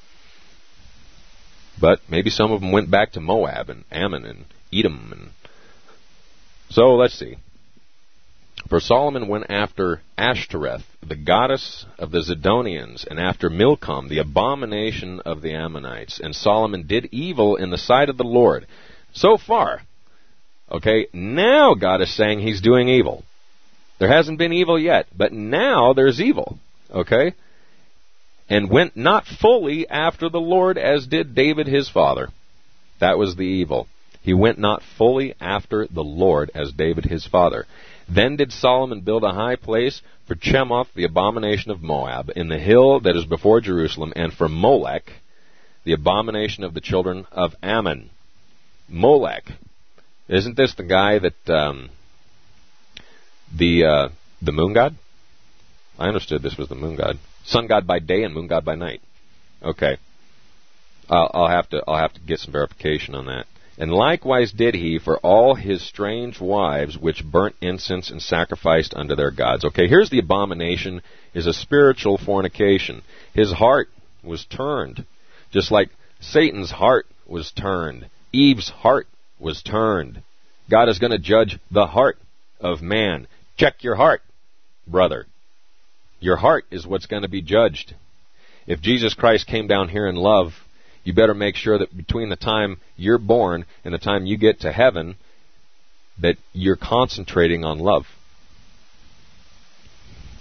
But maybe some of them went back to Moab and Ammon and Edom. And so let's see. For Solomon went after Ashtoreth, the goddess of the Zidonians, and after Milcom, the abomination of the Ammonites. And Solomon did evil in the sight of the Lord. So far, okay, now God is saying he's doing evil. There hasn't been evil yet, but now there's evil. Okay? And went not fully after the Lord as did David his father. That was the evil. He went not fully after the Lord as David his father. Then did Solomon build a high place for Chemoth, the abomination of Moab, in the hill that is before Jerusalem, and for Molech, the abomination of the children of Ammon. Molech. Isn't this the guy that, um, the, uh, the moon god? I understood this was the moon god. Sun god by day and moon god by night. Okay. I'll, I'll have to I'll have to get some verification on that. And likewise did he for all his strange wives, which burnt incense and sacrificed unto their gods. Okay, here's the abomination, is a spiritual fornication. His heart was turned, just like Satan's heart was turned. Eve's heart was turned. God is going to judge the heart of man. Check your heart, brother. Your heart is what's going to be judged. If Jesus Christ came down here in love, you better make sure that between the time you're born and the time you get to heaven, that you're concentrating on love.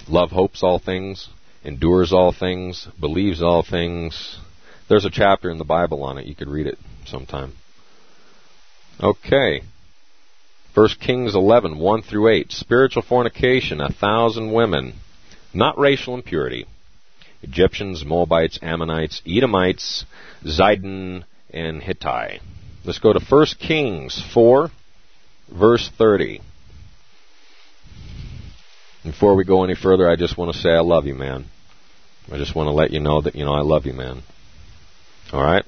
Love hopes all things, endures all things, believes all things. There's a chapter in the Bible on it. You could read it sometime. Okay. First Kings eleven, one through eight. Spiritual fornication, a thousand women. Not racial impurity. Egyptians, Moabites, Ammonites, Edomites, Zidon, and Hittite. Let's go to First Kings four, verse thirty. Before we go any further, I just want to say I love you, man. I just want to let you know that, you know, I love you, man. All right?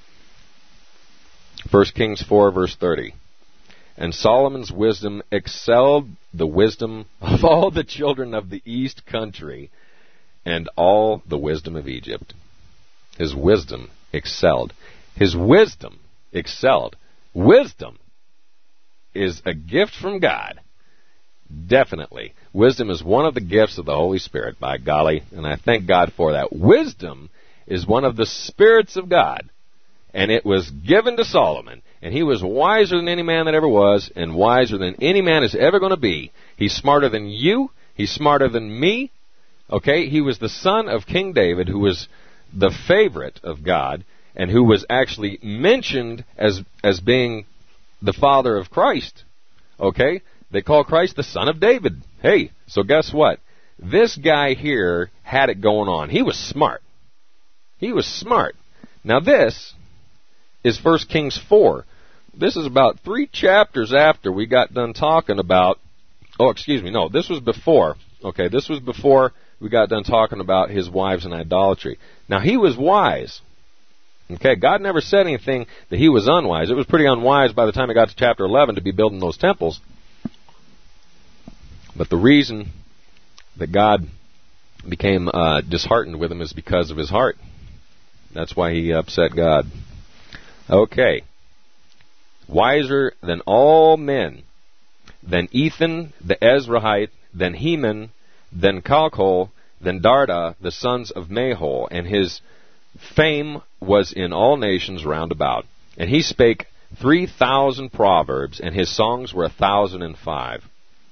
First Kings four, verse thirty. And Solomon's wisdom excelled the wisdom of all the children of the east country and all the wisdom of Egypt. His wisdom excelled. His wisdom excelled. Wisdom is a gift from God. Definitely. Wisdom is one of the gifts of the Holy Spirit, by golly, and I thank God for that. Wisdom is one of the spirits of God, and it was given to Solomon, and he was wiser than any man that ever was, and wiser than any man is ever going to be. He's smarter than you. He's smarter than me. Okay? He was the son of King David, who was the favorite of God, and who was actually mentioned as as being the father of Christ. Okay? They call Christ the son of David. Hey, so guess what? This guy here had it going on. He was smart. He was smart. Now this is First Kings four. This is about three chapters after we got done talking about, oh, excuse me, no, this was before. Okay, this was before we got done talking about his wives and idolatry. Now, he was wise. Okay, God never said anything that he was unwise. It was pretty unwise by the time it got to chapter eleven to be building those temples. But the reason that God became uh, disheartened with him is because of his heart. That's why he upset God. Okay. Wiser than all men, than Ethan the Ezrahite, than Heman, than Calcol, than Darda, the sons of Mahol, and his fame was in all nations round about. And he spake three thousand proverbs, and his songs were a thousand and five.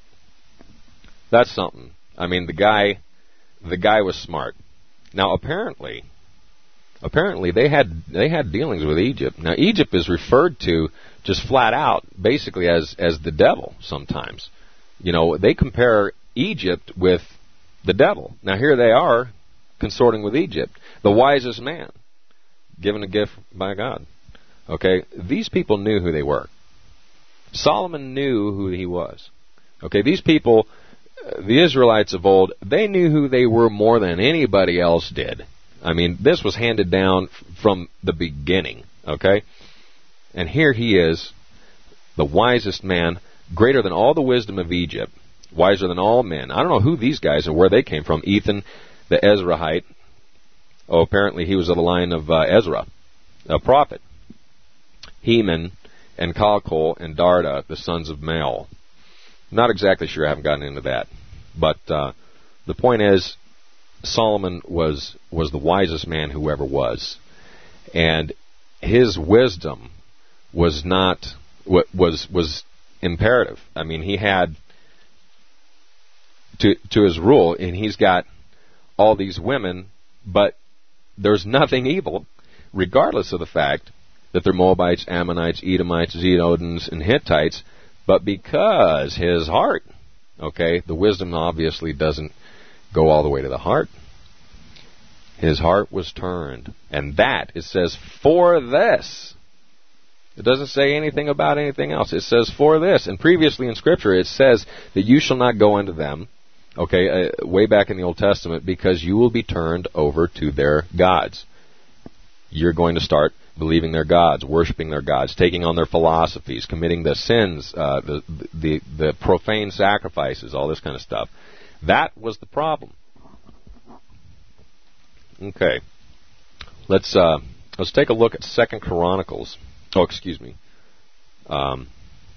That's something. I mean, the guy, the guy was smart. Now, apparently, apparently they had they had dealings with Egypt. Now, Egypt is referred to just flat out, basically as as the devil. Sometimes, you know, they compare Egypt with the devil. Now, here they are consorting with Egypt, the wisest man, given a gift by God. Okay, these people knew who they were. Solomon knew who he was. Okay, these people, the Israelites of old, they knew who they were more than anybody else did. I mean, this was handed down from the beginning, okay? And here he is, the wisest man, greater than all the wisdom of Egypt, wiser than all men. I don't know who these guys are, where they came from. Ethan, the Ezrahite. Oh, apparently he was of the line of uh, Ezra, a prophet. Heman and Calcol and Darda, the sons of Mahol. Not exactly sure. I haven't gotten into that. But uh, the point is, Solomon was was the wisest man who ever was, and his wisdom was not was was imperative. I mean, he had to to his rule, and he's got all these women, but there's nothing evil, regardless of the fact that they're Moabites, Ammonites, Edomites, Zidonians, and Hittites. But because his heart, okay, the wisdom obviously doesn't go all the way to the heart. His heart was turned. And that, it says, for this. It doesn't say anything about anything else. It says, for this. And previously in Scripture, it says that you shall not go into them, okay, uh, way back in the Old Testament, because you will be turned over to their gods. You're going to start believing their gods, worshiping their gods, taking on their philosophies, committing the sins, uh, the, the the profane sacrifices, all this kind of stuff. That was the problem. Okay, let's uh, let's take a look at Second Chronicles. Oh, excuse me. Um,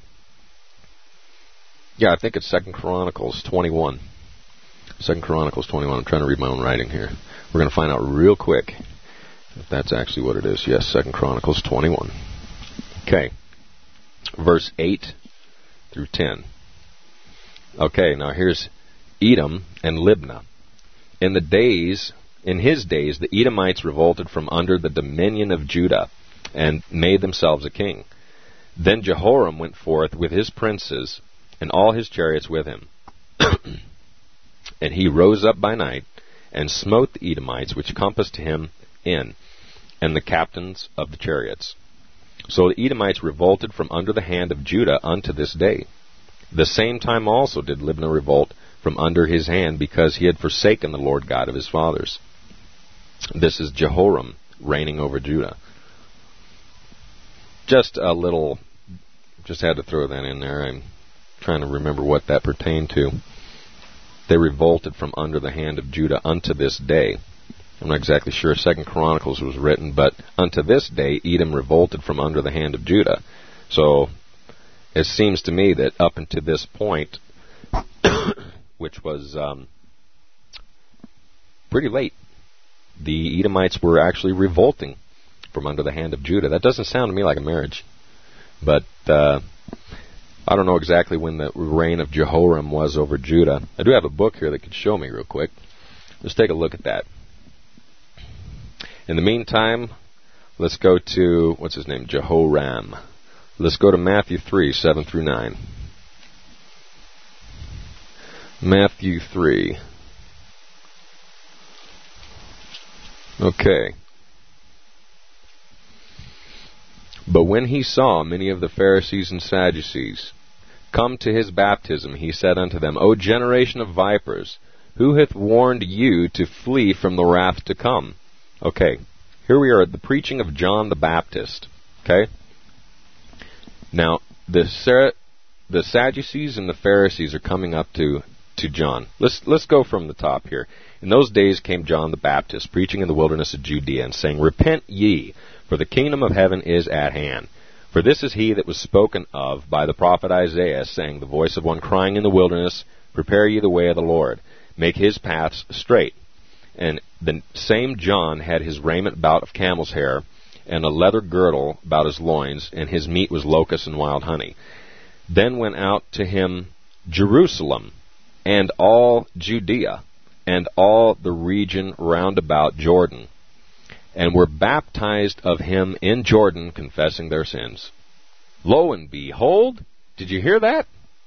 yeah, I think it's Second Chronicles twenty-one. Second Chronicles twenty-one. I'm trying to read my own writing here. We're going to find out real quick if that's actually what it is. Yes, Second Chronicles twenty-one. Okay. Verse eight through ten. Okay, now here's Edom and Libnah. In the days, in his days, the Edomites revolted from under the dominion of Judah and made themselves a king. Then Jehoram went forth with his princes and all his chariots with him. And he rose up by night and smote the Edomites which compassed him in, and the captains of the chariots. So the Edomites revolted from under the hand of Judah unto this day. The same time also did Libnah revolt from under his hand, because he had forsaken the Lord God of his fathers. This is Jehoram reigning over Judah. Just a little, just had to throw that in there. I'm trying to remember what that pertained to. They revolted from under the hand of Judah unto this day. I'm not exactly sure Second Chronicles was written, but unto this day Edom revolted from under the hand of Judah. So it seems to me that up until this point, which was um, pretty late, the Edomites were actually revolting from under the hand of Judah. That doesn't sound to me like a marriage. But uh, I don't know exactly when the reign of Jehoram was over Judah. I do have a book here that could show me real quick. Let's take a look at that. In the meantime, let's go to, what's his name, Jehoram. Let's go to Matthew three, seven through nine. Matthew three. Okay. But when he saw many of the Pharisees and Sadducees come to his baptism, he said unto them, O generation of vipers, who hath warned you to flee from the wrath to come? Okay, here we are at the preaching of John the Baptist. Okay? Now, the the Sadducees and the Pharisees are coming up to, to John. Let's let's go from the top here. In those days came John the Baptist, preaching in the wilderness of Judea, and saying, Repent ye, for the kingdom of heaven is at hand. For this is he that was spoken of by the prophet Isaiah, saying, The voice of one crying in the wilderness, Prepare ye the way of the Lord, make his paths straight. And the same John had his raiment about of camel's hair, and a leather girdle about his loins, and his meat was locusts and wild honey. Then went out to him Jerusalem, and all Judea, and all the region round about Jordan, and were baptized of him in Jordan, confessing their sins. Lo and behold, did you hear that?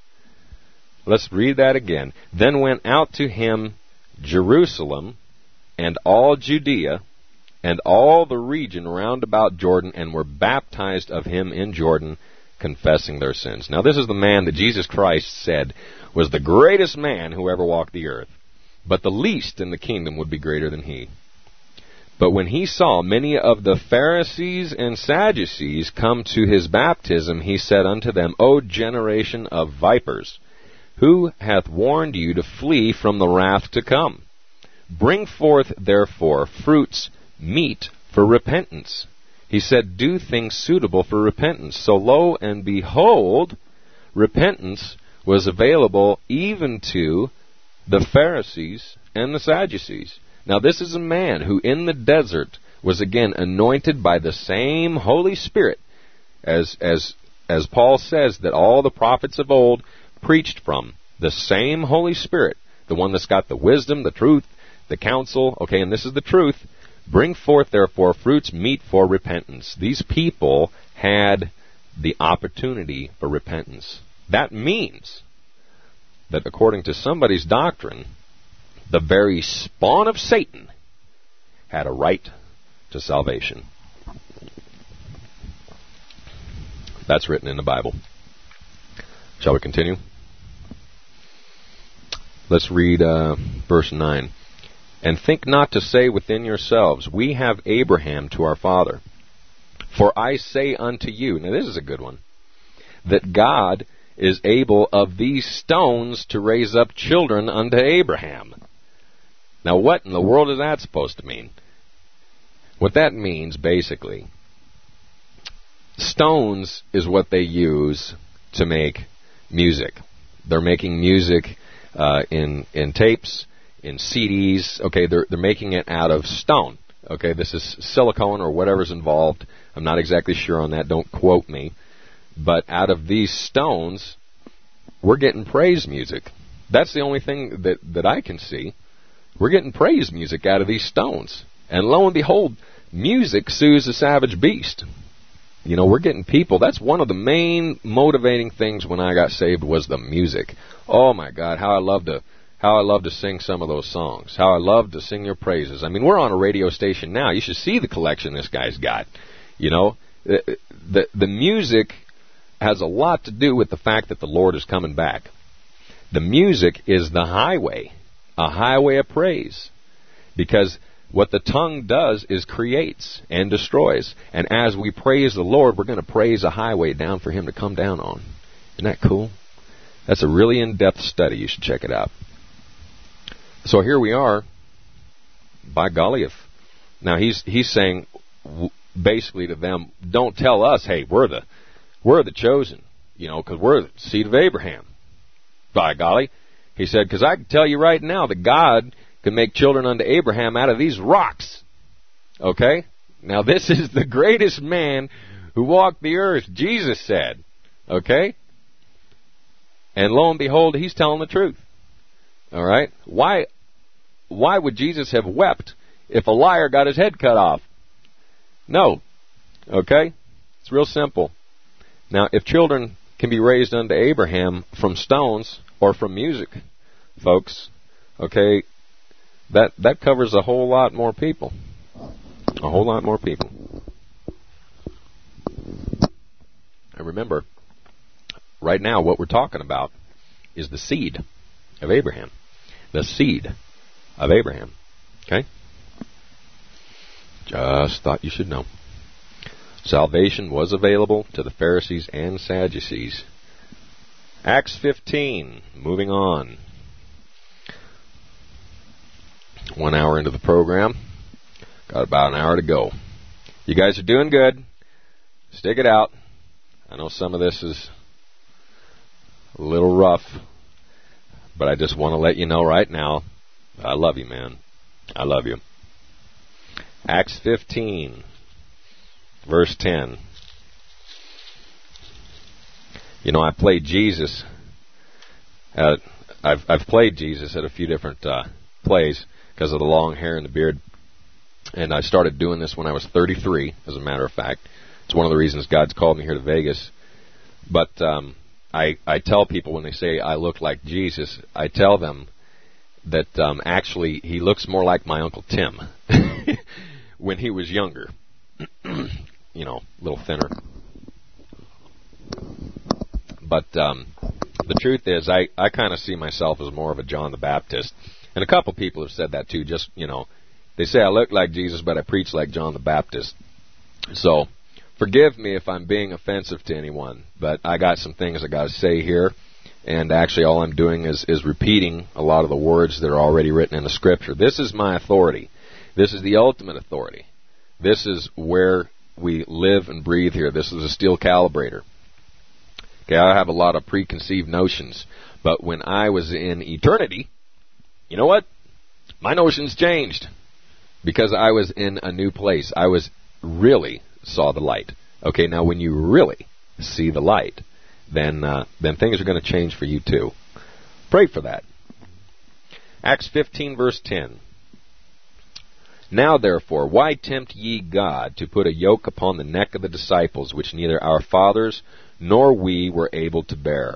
Let's read that again. Then went out to him Jerusalem, and all Judea, and all the region round about Jordan, and were baptized of him in Jordan, confessing their sins. Now this is the man that Jesus Christ said was the greatest man who ever walked the earth, but the least in the kingdom would be greater than he. But when he saw many of the Pharisees and Sadducees come to his baptism, he said unto them, O generation of vipers, who hath warned you to flee from the wrath to come? Bring forth, therefore, fruits meet for repentance. He said, Do things suitable for repentance. So lo and behold, repentance was available even to the Pharisees and the Sadducees. Now this is a man who in the desert was again anointed by the same Holy Spirit, as as as Paul says that all the prophets of old preached from. The same Holy Spirit, the one that's got the wisdom, the truth, the counsel, okay, and this is the truth. Bring forth, therefore, fruits meet for repentance. These people had the opportunity for repentance. That means that according to somebody's doctrine, the very spawn of Satan had a right to salvation. That's written in the Bible. Shall we continue? Let's read uh, verse nine. And think not to say within yourselves, We have Abraham to our father. For I say unto you, now this is a good one, that God is able of these stones to raise up children unto Abraham. Now what in the world is that supposed to mean? What that means, basically, stones is what they use to make music. They're making music uh, in in tapes, in C Ds. Okay, they're they're making it out of stone. Okay, this is silicone or whatever's involved. I'm not exactly sure on that. Don't quote me. But out of these stones, we're getting praise music. That's the only thing that, that I can see. We're getting praise music out of these stones. And lo and behold, music soothes the savage beast. You know, we're getting people. That's one of the main motivating things when I got saved was the music. Oh my God, how I love to how I love to sing some of those songs. How I love to sing your praises. I mean, we're on a radio station now. You should see the collection this guy's got. You know, the the, the music has a lot to do with the fact that the Lord is coming back. The music is the highway, a highway of praise. Because what the tongue does is creates and destroys. And as we praise the Lord, we're going to praise a highway down for Him to come down on. Isn't that cool? That's a really in-depth study. You should check it out. So here we are. By golly, if now he's he's saying basically to them, don't tell us, hey, we're the we're the chosen, you know, because we're the seed of Abraham. By golly, he said, because I can tell you right now that God can make children unto Abraham out of these rocks. Okay? Now this is the greatest man who walked the earth, Jesus said. Okay? And lo and behold, he's telling the truth. All right? Why, why would Jesus have wept if a liar got his head cut off? No. Okay? It's real simple. Now, if children can be raised unto Abraham from stones or from music, folks, okay, that that covers a whole lot more people. A whole lot more people. And remember, right now what we're talking about is the seed of Abraham. The seed of Abraham. Okay? Just thought you should know. Salvation was available to the Pharisees and Sadducees. Acts fifteen. Moving on. One hour into the program. Got about an hour to go. You guys are doing good. Stick it out. I know some of this is a little rough, but I just want to let you know right now, I love you, man. I love you. Acts fifteen, verse ten. You know, I played Jesus. At, I've I've played Jesus at a few different uh, plays because of the long hair and the beard. And I started doing this when I was thirty-three, as a matter of fact. It's one of the reasons God's called me here to Vegas. But um, I, I tell people when they say I look like Jesus, I tell them that um, actually he looks more like my Uncle Tim when he was younger. You know, a little thinner. But um, the truth is, I, I kind of see myself as more of a John the Baptist. And a couple people have said that too, just, you know, they say I look like Jesus, but I preach like John the Baptist. So, forgive me if I'm being offensive to anyone, but I got some things I got to say here. And actually all I'm doing is, is repeating a lot of the words that are already written in the Scripture. This is my authority. This is the ultimate authority. This is where we live and breathe here. This is a steel calibrator. Okay, I have a lot of preconceived notions, but when I was in eternity, you know what? My notions changed because I was in a new place. I was really saw the light. Okay, now when you really see the light, then uh, then things are going to change for you too. Pray for that. Acts fifteen, verse ten. Now therefore, why tempt ye God to put a yoke upon the neck of the disciples, which neither our fathers nor we were able to bear?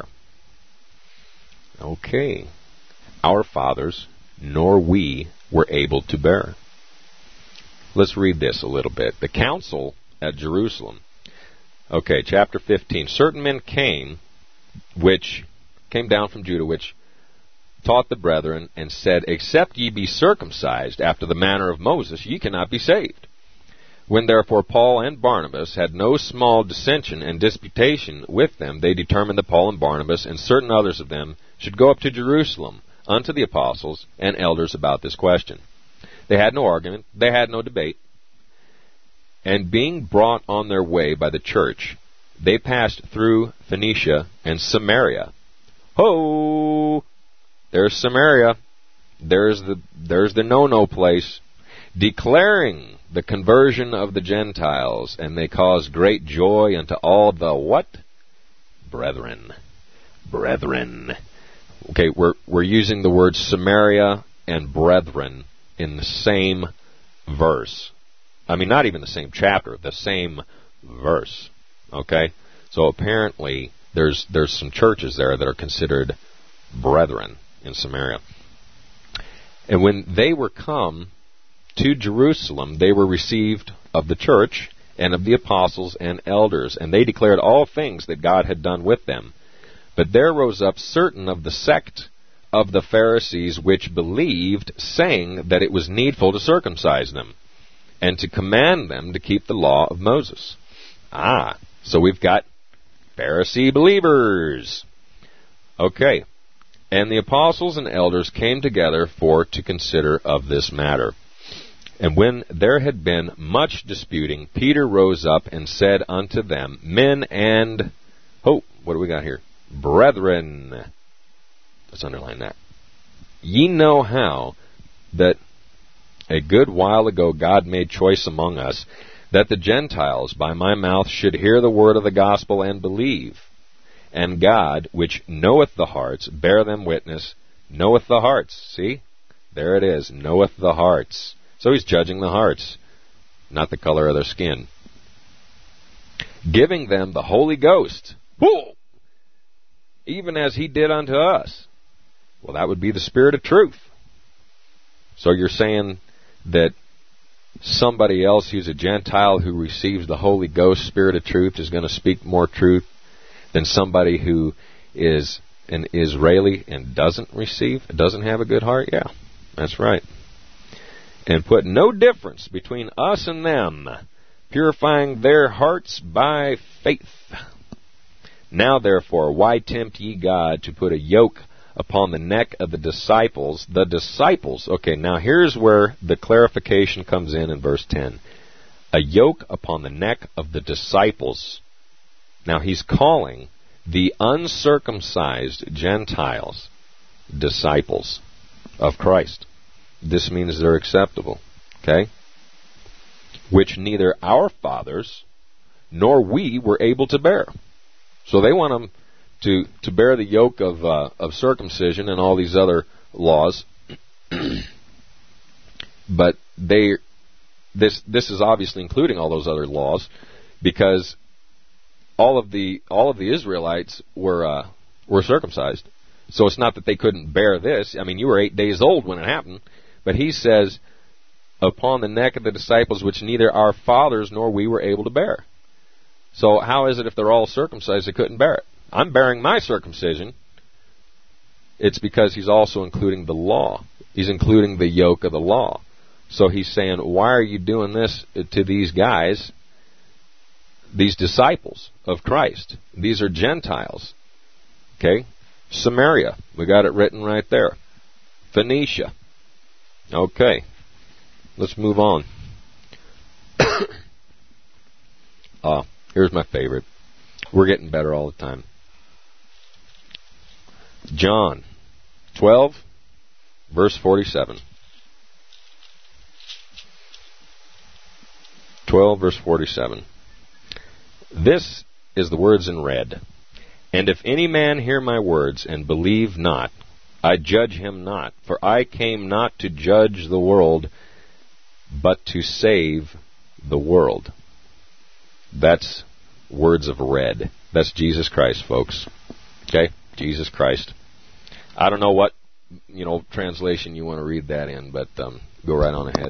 Okay. Our fathers nor we were able to bear. Let's read this a little bit. The council at Jerusalem. Okay, chapter fifteen. Certain men came, which came down from Judah, which taught the brethren, and said, except ye be circumcised after the manner of Moses, ye cannot be saved. When therefore Paul and Barnabas had no small dissension and disputation with them, they determined that Paul and Barnabas and certain others of them should go up to Jerusalem unto the apostles and elders about this question. They had no argument, they had no debate. And being brought on their way by the church, they passed through Phoenicia and Samaria. Ho! There's Samaria. There's the there's the no-no place. Declaring the conversion of the Gentiles, and they caused great joy unto all the what? Brethren. Brethren. Okay, we're we're using the words Samaria and brethren in the same verse. I mean, not even the same chapter, the same verse. Okay? So apparently there's there's some churches there that are considered brethren in Samaria. And when they were come to Jerusalem, they were received of the church and of the apostles and elders, and they declared all things that God had done with them. But there rose up certain of the sect of the Pharisees which believed, saying that it was needful to circumcise them, and to command them to keep the law of Moses. Ah, so we've got Pharisee believers. Okay. And the apostles and elders came together for to consider of this matter. And when there had been much disputing, Peter rose up and said unto them, Men and, oh, what do we got here? Brethren. Let's underline that. Ye know how that a good while ago God made choice among us, that the Gentiles by my mouth should hear the word of the gospel and believe. And God, which knoweth the hearts, bear them witness, knoweth the hearts. See? There it is, knoweth the hearts. So he's judging the hearts, not the color of their skin. Giving them the Holy Ghost, whoa, even as he did unto us. Well, that would be the Spirit of truth. So you're saying that somebody else who's a Gentile who receives the Holy Ghost, Spirit of truth, is going to speak more truth than somebody who is an Israeli and doesn't receive, doesn't have a good heart? Yeah, that's right. And put no difference between us and them, purifying their hearts by faith. Now therefore, why tempt ye God to put a yoke upon the neck of the disciples? The disciples. Okay, now here's where the clarification comes in in verse ten. A yoke upon the neck of the disciples. Now he's calling the uncircumcised Gentiles disciples of Christ. This means they're acceptable. Okay? Which neither our fathers nor we were able to bear. So they want them to, to bear the yoke of uh, of circumcision and all these other laws. But they this this is obviously including all those other laws, because all of the all of the Israelites were uh, were circumcised. So it's not that they couldn't bear this. I mean, you were eight days old when it happened. But he says, upon the neck of the disciples, which neither our fathers nor we were able to bear. So how is it if they're all circumcised they couldn't bear it? I'm bearing my circumcision. It's because he's also including the law. He's including the yoke of the law. So he's saying, why are you doing this to these guys, these disciples of Christ? These are Gentiles. Okay? Samaria. We got it written right there. Phoenicia. Okay. Let's move on. uh, here's my favorite. We're getting better all the time. John twelve, verse forty-seven. twelve, verse forty-seven. This is the words in red. And if any man hear my words and believe not, I judge him not. For I came not to judge the world, but to save the world. That's words of red. That's Jesus Christ, folks. Okay? Jesus Christ. I don't know what, you know, translation you want to read that in, but um, go right on ahead.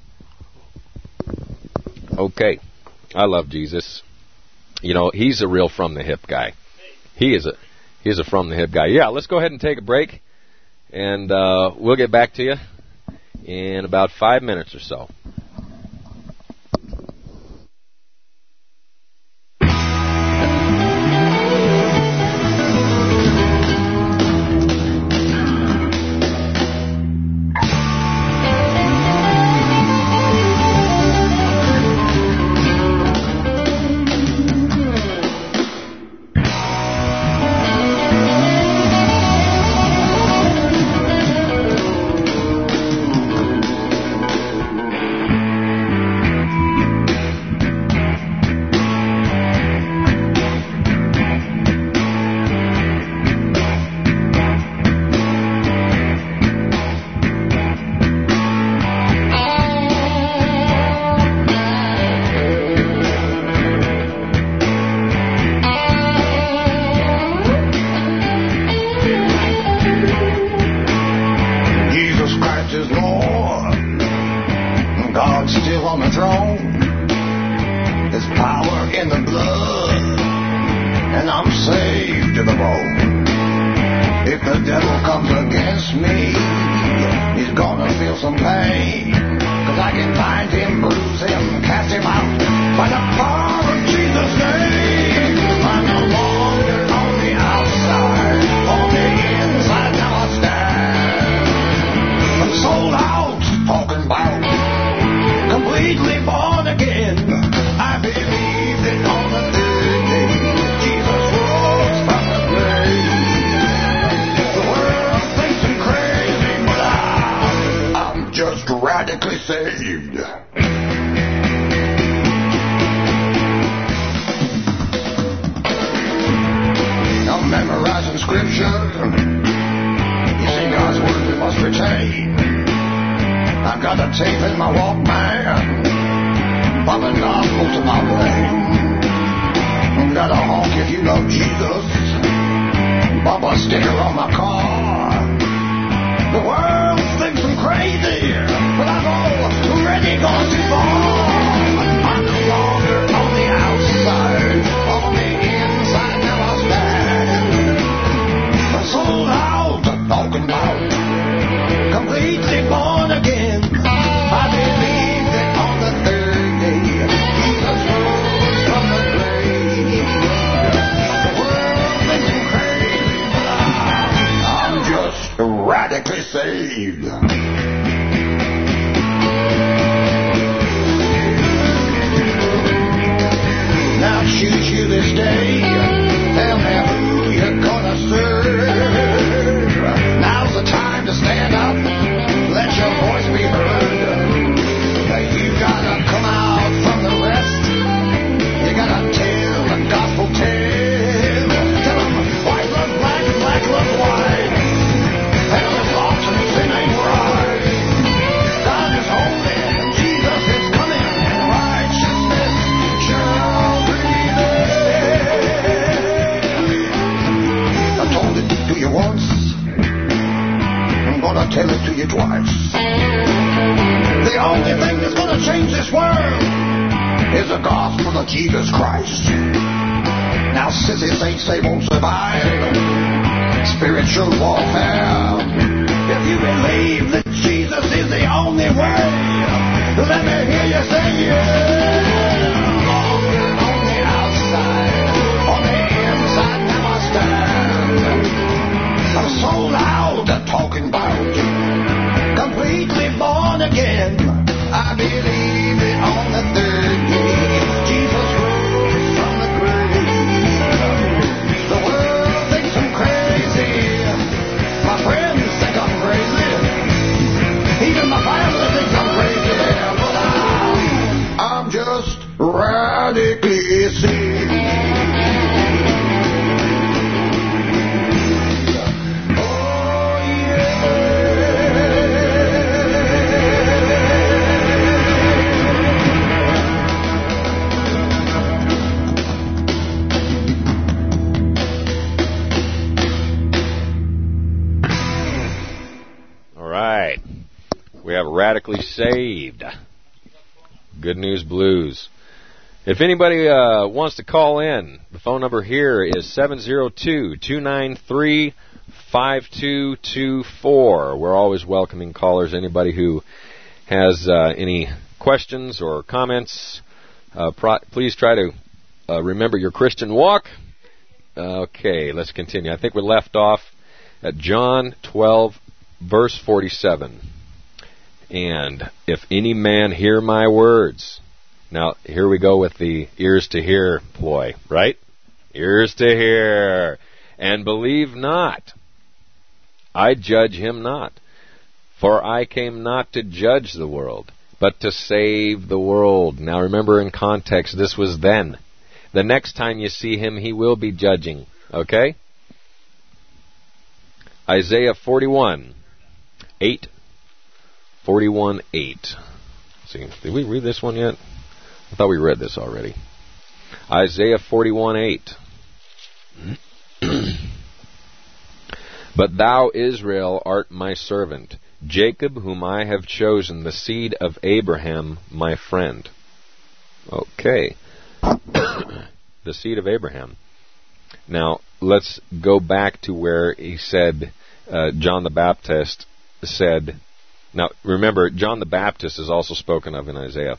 Okay. I love Jesus. You know, he's a real from the hip guy. He is a he's a from the hip guy. Yeah, let's go ahead and take a break, and uh, we'll get back to you in about five minutes or so. trouble. If the devil comes against me, he's gonna feel some pain. Cause I can bind him, bruise him, cast him out by the power of Jesus' name. I'm no longer on the outside, on the inside now I stand. I'm sold out, talking about completely born again. I believe that on the third day Jesus rose from the grave. The world thinks I'm crazy, but I, I'm just radically saved. I'm memorizing scripture. You see, God's word we must retain. I've got a tape in my Walkman, bumping gospel to my brain. Got a honk if you love Jesus, bump a sticker on my car. The world thinks I'm crazy, but I've already gone too far. I'm no longer on the outside, on the inside now I stand. I'm sold out, talking about completely born again. I believe that on the third day Jesus rose from the grave. The world thinks I'm crazy, but I'm just radically saved. Now choose you this day. Tell me who you're gonna serve. Now's the time to stand up. Let your voice be heard. You gotta come out from the rest. You gotta tell the gospel tale. Tell them white loves black and black loves white. Hell is lost and sin ain't right. God is holy and Jesus is coming, and righteousness shall prevail. I told it to you once, I'm gonna tell it to you twice. The only thing that's gonna change this world is the gospel of Jesus Christ. Now sissy saints, they won't survive spiritual warfare. If you believe that Jesus is the only way, let me hear you say yeah. Longer on the outside, on the inside now I stand. I'm so loud talking about completely born again. I believe that on the third day Jesus rose from the grave. The world thinks I'm crazy. My friends think I'm crazy. Even my family thinks I'm crazy. But I'm, I'm just radically saved. Radically saved. Good News Blues. If anybody uh, wants to call in, the phone number here is seven zero two, two nine three, five two two four. We're always welcoming callers. Anybody who has uh, any questions or comments, uh, pro- please try to uh, remember your Christian walk. Okay, let's continue. I think we left off at John twelve, verse forty-seven. And if any man hear my words. Now, here we go with the ears to hear ploy, right? Ears to hear. And believe not. I judge him not. For I came not to judge the world, but to save the world. Now, remember in context, this was then. The next time you see him, he will be judging. Okay? Isaiah forty-one, eight. forty-one eight. See, did we read this one yet? I thought we read this already. Isaiah forty-one eight. But thou, Israel, art my servant, Jacob, whom I have chosen, the seed of Abraham, my friend. Okay. The seed of Abraham. Now, let's go back to where he said, uh, John the Baptist said, now remember, John the Baptist is also spoken of in Isaiah.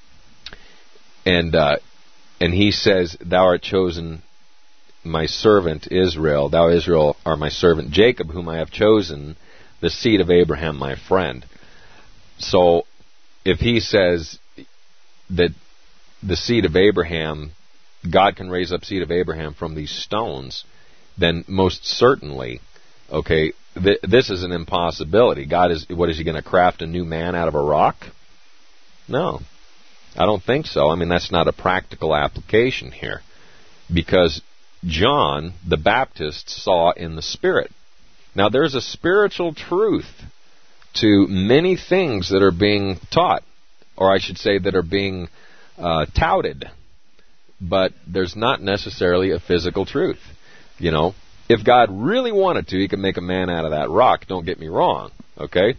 And uh, and he says, thou art chosen my servant Israel, thou Israel are my servant Jacob, whom I have chosen, the seed of Abraham my friend. So, if he says that the seed of Abraham, God can raise up seed of Abraham from these stones, then most certainly, okay, th- this is an impossibility. God is, what is he going to craft a new man out of a rock? No, I don't think so. I mean, that's not a practical application here, because John the Baptist saw in the Spirit. Now, there's a spiritual truth to many things that are being taught, or I should say that are being uh, touted, but there's not necessarily a physical truth. You know, if God really wanted to, he could make a man out of that rock, don't get me wrong, okay?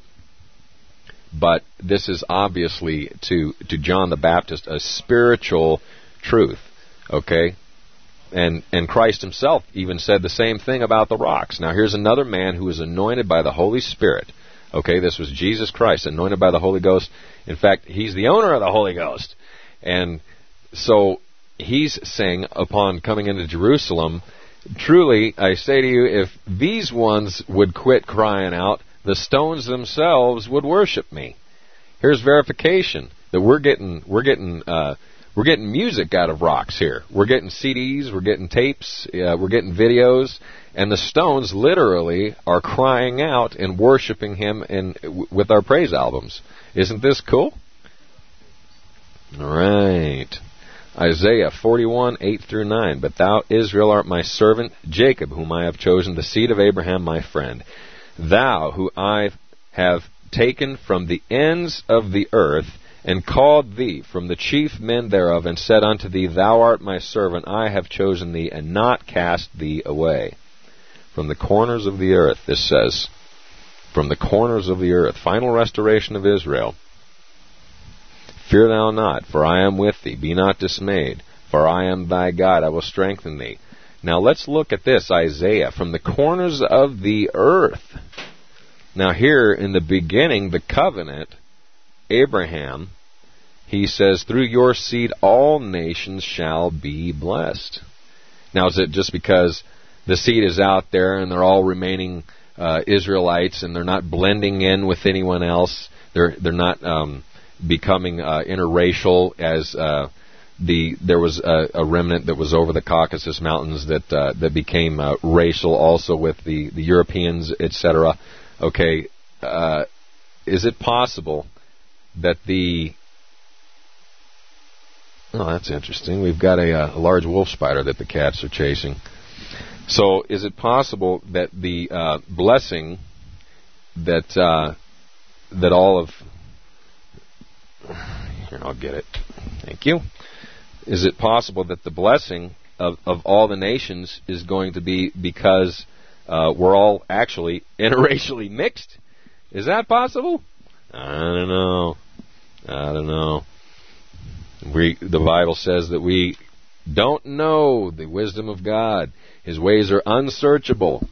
But this is obviously, to, to John the Baptist, a spiritual truth, okay? And and Christ himself even said the same thing about the rocks. Now, here's another man who was anointed by the Holy Spirit. Okay, this was Jesus Christ, anointed by the Holy Ghost. In fact, he's the owner of the Holy Ghost. And so he's saying, upon coming into Jerusalem, truly, I say to you, if these ones would quit crying out, the stones themselves would worship me. Here's verification that we're getting we're getting uh, we're getting music out of rocks here. We're getting C Ds, we're getting tapes, uh, we're getting videos, and the stones literally are crying out and worshiping him in w- with our praise albums. Isn't this cool? All right. Isaiah forty-one, eight through nine. But thou, Israel, art my servant, Jacob, whom I have chosen, the seed of Abraham, my friend. Thou, who I have taken from the ends of the earth, and called thee from the chief men thereof, and said unto thee, thou art my servant, I have chosen thee, and not cast thee away. From the corners of the earth, this says, from the corners of the earth, final restoration of Israel. Fear thou not, for I am with thee. Be not dismayed, for I am thy God. I will strengthen thee. Now let's look at this, Isaiah, from the corners of the earth. Now here, in the beginning, the covenant, Abraham, he says, through your seed all nations shall be blessed. Now, is it just because the seed is out there and they're all remaining uh, Israelites and they're not blending in with anyone else? They're they're not um, becoming uh, interracial, as uh, the there was a, a remnant that was over the Caucasus Mountains that uh, that became uh, racial also with the, the Europeans, et cetera. Okay, uh, is it possible that the... Oh, that's interesting. We've got a, a large wolf spider that the cats are chasing. So is it possible that the uh, blessing that uh, that all of... Here, I'll get it. Thank you. Is it possible that the blessing of, of all the nations is going to be because uh, we're all actually interracially mixed? Is that possible? I don't know. I don't know. We, the Bible says that we don't know the wisdom of God. His ways are unsearchable.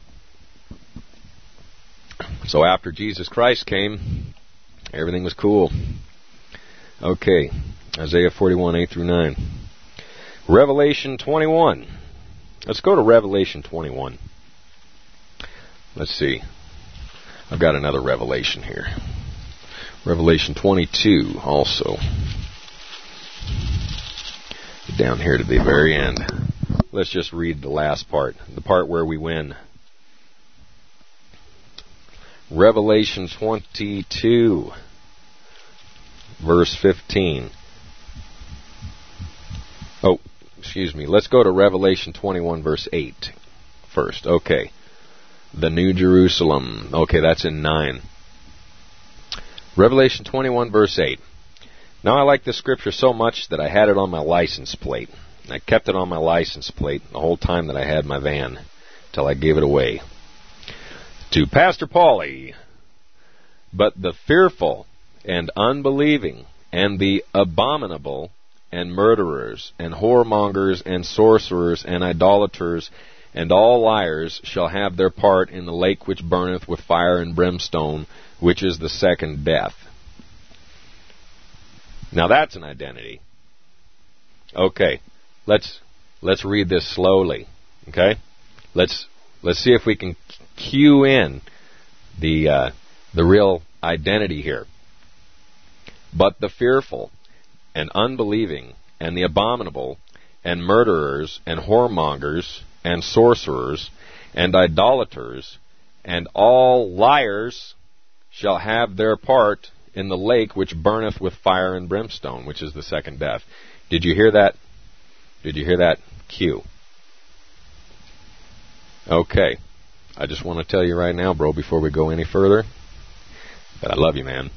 So after Jesus Christ came, everything was cool. Okay, Isaiah forty-one, eight through nine. Revelation twenty-one. Let's go to Revelation twenty-one. Let's see. I've got another revelation here. Revelation twenty-two also. Down here to the very end. Let's just read the last part, the part where we win. Revelation twenty-two, verse fifteen. Oh, excuse me. Let's go to Revelation twenty-one, verse eight first. Okay. The New Jerusalem. Okay, that's in nine. Revelation twenty-one, verse eight. Now I like this scripture so much that I had it on my license plate. I kept it on my license plate the whole time that I had my van, till I gave it away to Pastor Paulie. But the fearful and unbelieving and the abominable and murderers, and whoremongers, and sorcerers, and idolaters, and all liars shall have their part in the lake which burneth with fire and brimstone, which is the second death. Now that's an identity. Okay, let's let's read this slowly. Okay, let's let's see if we can cue in the uh, the real identity here. But the fearful, and unbelieving, and the abominable, and murderers, and whoremongers, and sorcerers, and idolaters, and all liars shall have their part in the lake which burneth with fire and brimstone, which is the second death. Did you hear that? Did you hear that cue? Okay. I just want to tell you right now, bro, before we go any further, that I love you, man.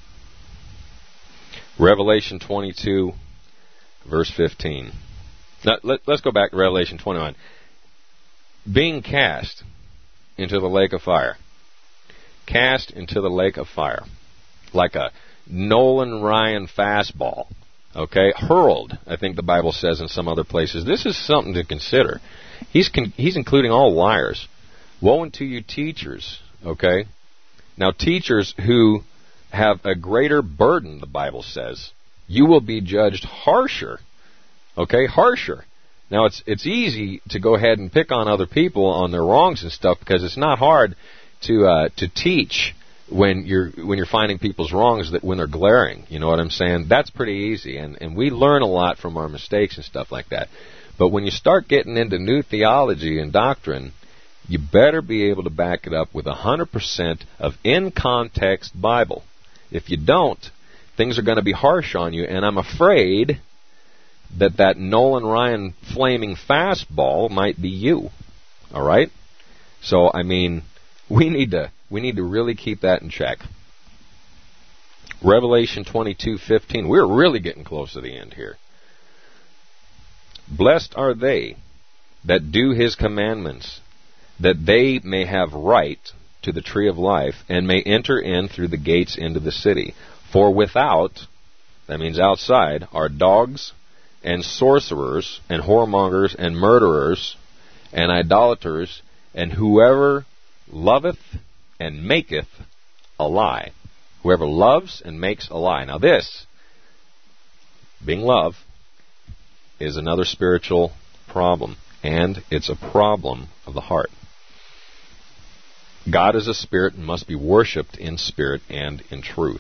Revelation twenty-two, verse fifteen. Now, let, let's go back to Revelation twenty-one. Being cast into the lake of fire. Cast into the lake of fire. Like a Nolan Ryan fastball. Okay? Hurled, I think the Bible says in some other places. This is something to consider. He's con- he's including all liars. Woe unto you teachers. Okay? Now, teachers who have a greater burden, the Bible says, you will be judged harsher. Okay? Harsher. Now, it's it's easy to go ahead and pick on other people on their wrongs and stuff, because it's not hard to uh, to teach when you're when you're finding people's wrongs, that when they're glaring. You know what I'm saying? That's pretty easy, and and we learn a lot from our mistakes and stuff like that. But when you start getting into new theology and doctrine, you better be able to back it up with one hundred percent of in-context Bible. If you don't, things are going to be harsh on you, and I'm afraid that that Nolan Ryan flaming fastball might be you. All right? So, I mean, we need to we need to really keep that in check. Revelation twenty-two fifteen. We're really getting close to the end here. Blessed are they that do his commandments, that they may have right to the tree of life, and may enter in through the gates into the city. For without, that means outside, are dogs, and sorcerers, and whoremongers, and murderers, and idolaters, and whoever loveth and maketh a lie. Whoever loves and makes a lie. Now this, being love, is another spiritual problem, and it's a problem of the heart. God is a spirit and must be worshipped in spirit and in truth.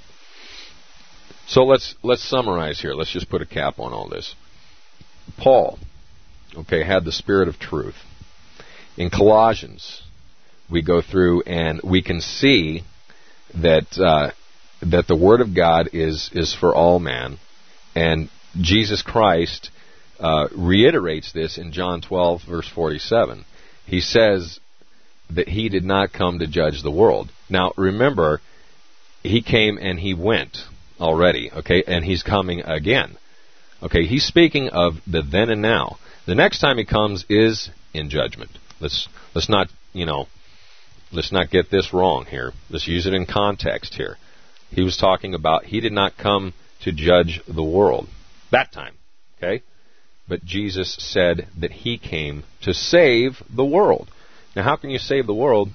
So let's let's summarize here. Let's just put a cap on all this. Paul, okay, had the spirit of truth. In Colossians, we go through and we can see that uh, that the Word of God is is for all man, and Jesus Christ uh, reiterates this in John twelve, verse forty-seven. He says that he did not come to judge the world. Now, remember, he came and he went already, okay, and he's coming again. Okay, he's speaking of the then and now. The next time he comes is in judgment. Let's let's not, you know, let's not get this wrong here. Let's use it in context here. He was talking about he did not come to judge the world that time, okay? But Jesus said that he came to save the world. Now, how can you save the world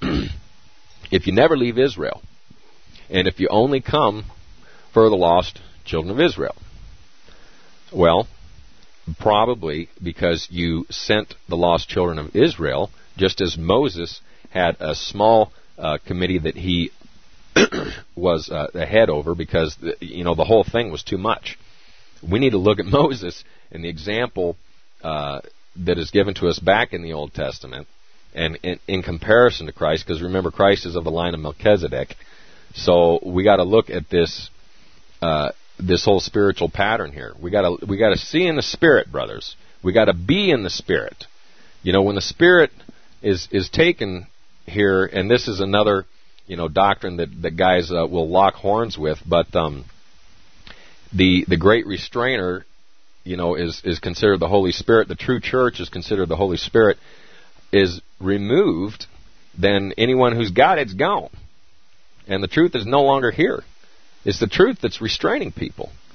if you never leave Israel, and if you only come for the lost children of Israel? Well, probably because you sent the lost children of Israel, just as Moses had a small uh, committee that he was uh, the head over, because the, you know the whole thing was too much. We need to look at Moses and the example uh, that is given to us back in the Old Testament, and in, in comparison to Christ, because remember, Christ is of the line of Melchizedek. So we got to look at this uh, this whole spiritual pattern here. We got to we got to see in the Spirit, brothers. We got to be in the Spirit. You know, when the Spirit is is taken here, and this is another you know doctrine that that guys uh, will lock horns with, but um, the the great restrainer, you know, is is considered the Holy Spirit. The true church is considered the Holy Spirit. Is removed, then anyone who's got it's gone. And the truth is no longer here. It's the truth that's restraining people.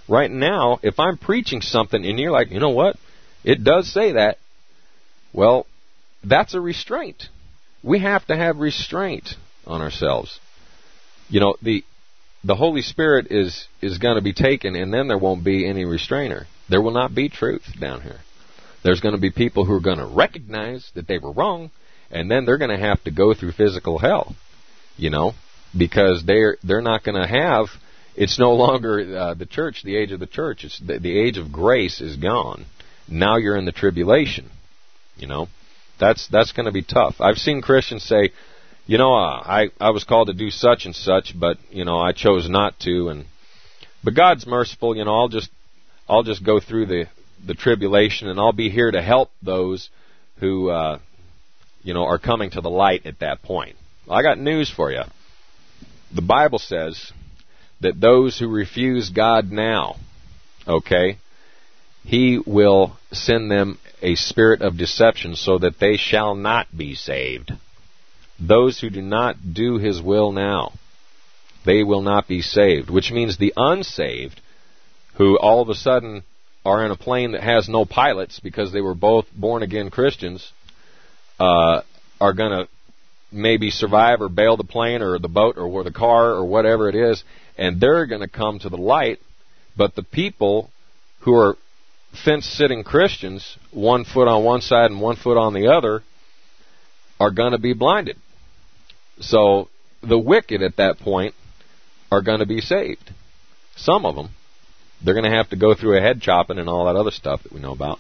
Right now, if I'm preaching something and you're like, you know what, it does say that, well, that's a restraint. We have to have restraint on ourselves. You know, the the Holy Spirit is, is going to be taken, and then there won't be any restrainer. There will not be truth down here. There's going to be people who are going to recognize that they were wrong, and then they're going to have to go through physical hell, you know, because they're they're not going to have. It's no longer uh, the church, the age of the church. It's the, the age of grace is gone. Now you're in the tribulation. You know, that's that's going to be tough. I've seen Christians say, you know, uh, I I was called to do such and such, but you know I chose not to, and but God's merciful. You know, I'll just I'll just go through the the tribulation, and I'll be here to help those who uh, you know are coming to the light at that point. Well, I got news for you. The Bible says that those who refuse God now, okay, He will send them a spirit of deception so that they shall not be saved. Those who do not do His will now, they will not be saved, which means the unsaved, who all of a sudden are in a plane that has no pilots because they were both born-again Christians, uh, are going to maybe survive or bail the plane or the boat or the car or whatever it is, and they're going to come to the light. But the people who are fence-sitting Christians, one foot on one side and one foot on the other, are going to be blinded. So the wicked at that point are going to be saved. Some of them. They're going to have to go through a head chopping and all that other stuff that we know about.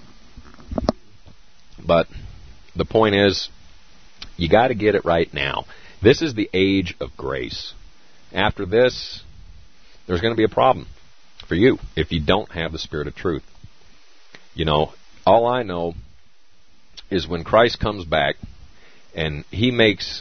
But the point is, you got to get it right now. This is the age of grace. After this, there's going to be a problem for you if you don't have the Spirit of truth. You know, all I know is when Christ comes back and He makes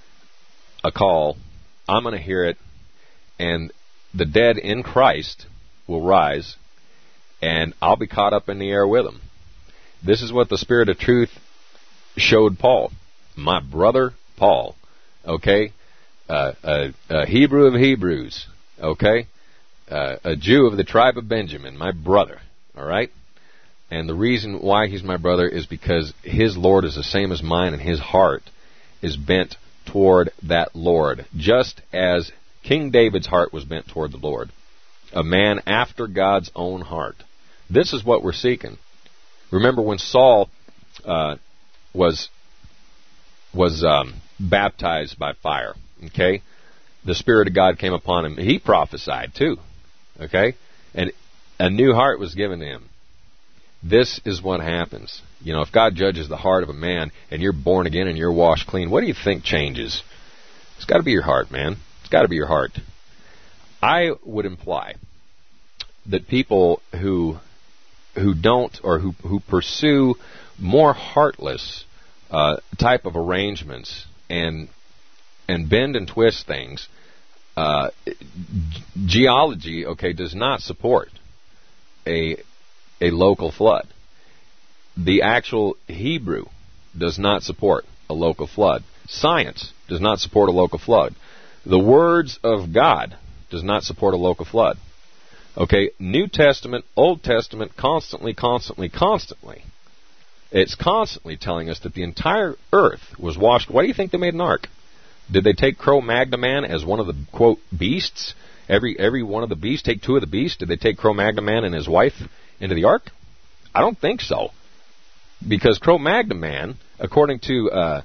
a call, I'm going to hear it, and the dead in Christ will rise, and I'll be caught up in the air with Him. This is what the Spirit of truth showed Paul. My brother Paul, okay? Uh, a, a Hebrew of Hebrews, okay? Uh, a Jew of the tribe of Benjamin, my brother, all right? And the reason why he's my brother is because his Lord is the same as mine, and his heart is bent toward that Lord, just as King David's heart was bent toward the Lord. A man after God's own heart. This is what we're seeking. Remember when Saul uh, was was um, baptized by fire, okay? The Spirit of God came upon him. He prophesied too, okay? And a new heart was given to him. This is what happens. You know, if God judges the heart of a man and you're born again and you're washed clean, what do you think changes? It's got to be your heart, man. It's got to be your heart. I would imply that people who who don't or who, who pursue more heartless uh, type of arrangements and and bend and twist things, uh, geology, okay, does not support a a local flood. The actual Hebrew does not support a local flood. Science does not support a local flood. The words of God does not support a local flood. Okay, New Testament, Old Testament, constantly, constantly, constantly. It's constantly telling us that the entire earth was washed. Why do you think they made an ark? Did they take Cro-Magnon man as one of the, quote, beasts? Every every one of the beasts, take two of the beasts? Did they take Cro-Magnon man and his wife into the ark? I don't think so. Because Cro-Magnon man, according to uh,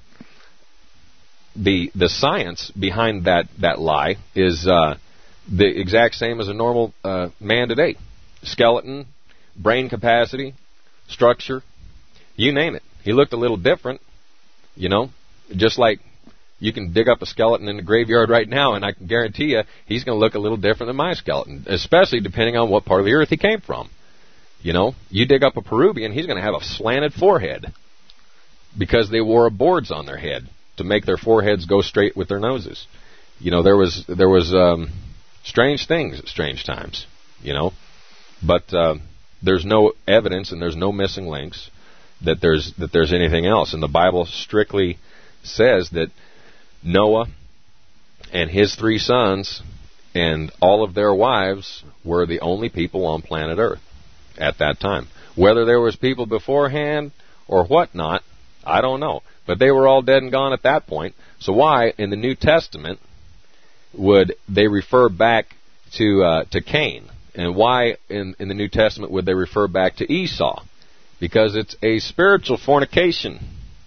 the the science behind that, that lie, is uh, the exact same as a normal uh, man today. Skeleton, brain capacity, structure, you name it. He looked a little different, you know, just like you can dig up a skeleton in the graveyard right now, and I can guarantee you he's going to look a little different than my skeleton, especially depending on what part of the earth he came from. You know, you dig up a Peruvian, he's going to have a slanted forehead because they wore boards on their head to make their foreheads go straight with their noses. You know, there was there was um, strange things at strange times, you know, but uh, there's no evidence and there's no missing links that there's that there's anything else. And the Bible strictly says that Noah and his three sons and all of their wives were the only people on planet Earth at that time. Whether there was people beforehand or whatnot, I don't know. But they were all dead and gone at that point. So why, in the New Testament, would they refer back to uh, to Cain? And why, in, in the New Testament, would they refer back to Esau? Because it's a spiritual fornication.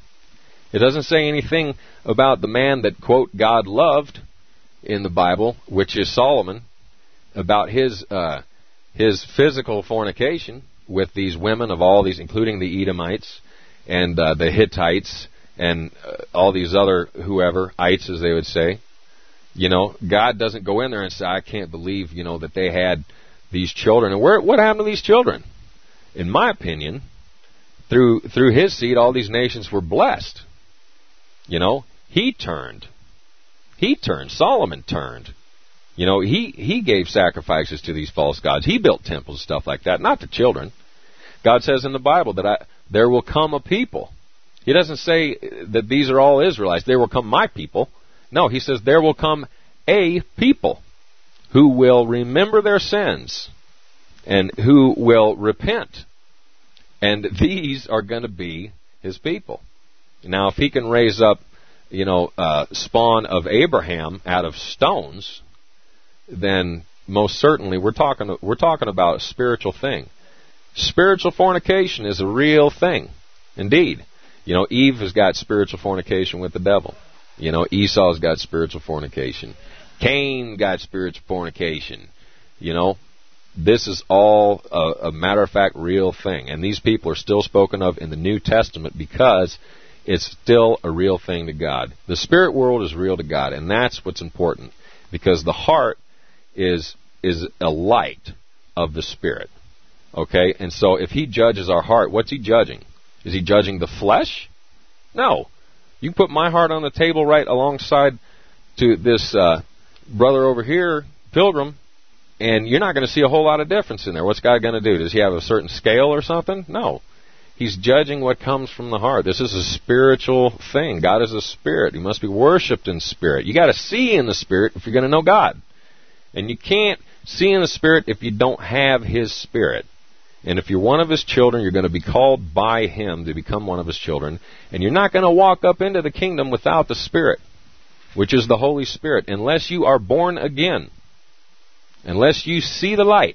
It doesn't say anything about the man that, quote, God loved in the Bible, which is Solomon, about his uh, his physical fornication with these women of all these, including the Edomites and uh, the Hittites and uh, all these other whoever, ites as they would say. You know, God doesn't go in there and say, I can't believe, you know, that they had these children. And where, what happened to these children? In my opinion, through through his seed, all these nations were blessed. You know, he turned. He turned. Solomon turned. You know, he, he gave sacrifices to these false gods. He built temples and stuff like that, not to children. God says in the Bible that I, there will come a people. He doesn't say that these are all Israelites. There will come my people. No, he says there will come a people who will remember their sins and who will repent. And these are going to be his people. Now, if he can raise up, you know, uh, spawn of Abraham out of stones, then most certainly we're talking we're talking about a spiritual thing. Spiritual fornication is a real thing, indeed. You know, Eve has got spiritual fornication with the devil. You know, Esau's got spiritual fornication. Cain got spiritual fornication. You know, this is all a, a matter-of-fact real thing. And these people are still spoken of in the New Testament because it's still a real thing to God. The spirit world is real to God, and that's what's important, because the heart is is a light of the Spirit. Okay? And so if he judges our heart, what's he judging? Is he judging the flesh? No. You can put my heart on the table right alongside to this uh, brother over here, Pilgrim, and you're not going to see a whole lot of difference in there. What's God going to do? Does he have a certain scale or something? No. He's judging what comes from the heart. This is a spiritual thing. God is a spirit. He must be worshipped in spirit. You got to see in the spirit if you're going to know God. And you can't see in the Spirit if you don't have His Spirit. And if you're one of His children, you're going to be called by Him to become one of His children. And you're not going to walk up into the kingdom without the Spirit, which is the Holy Spirit, unless you are born again. Unless you see the light,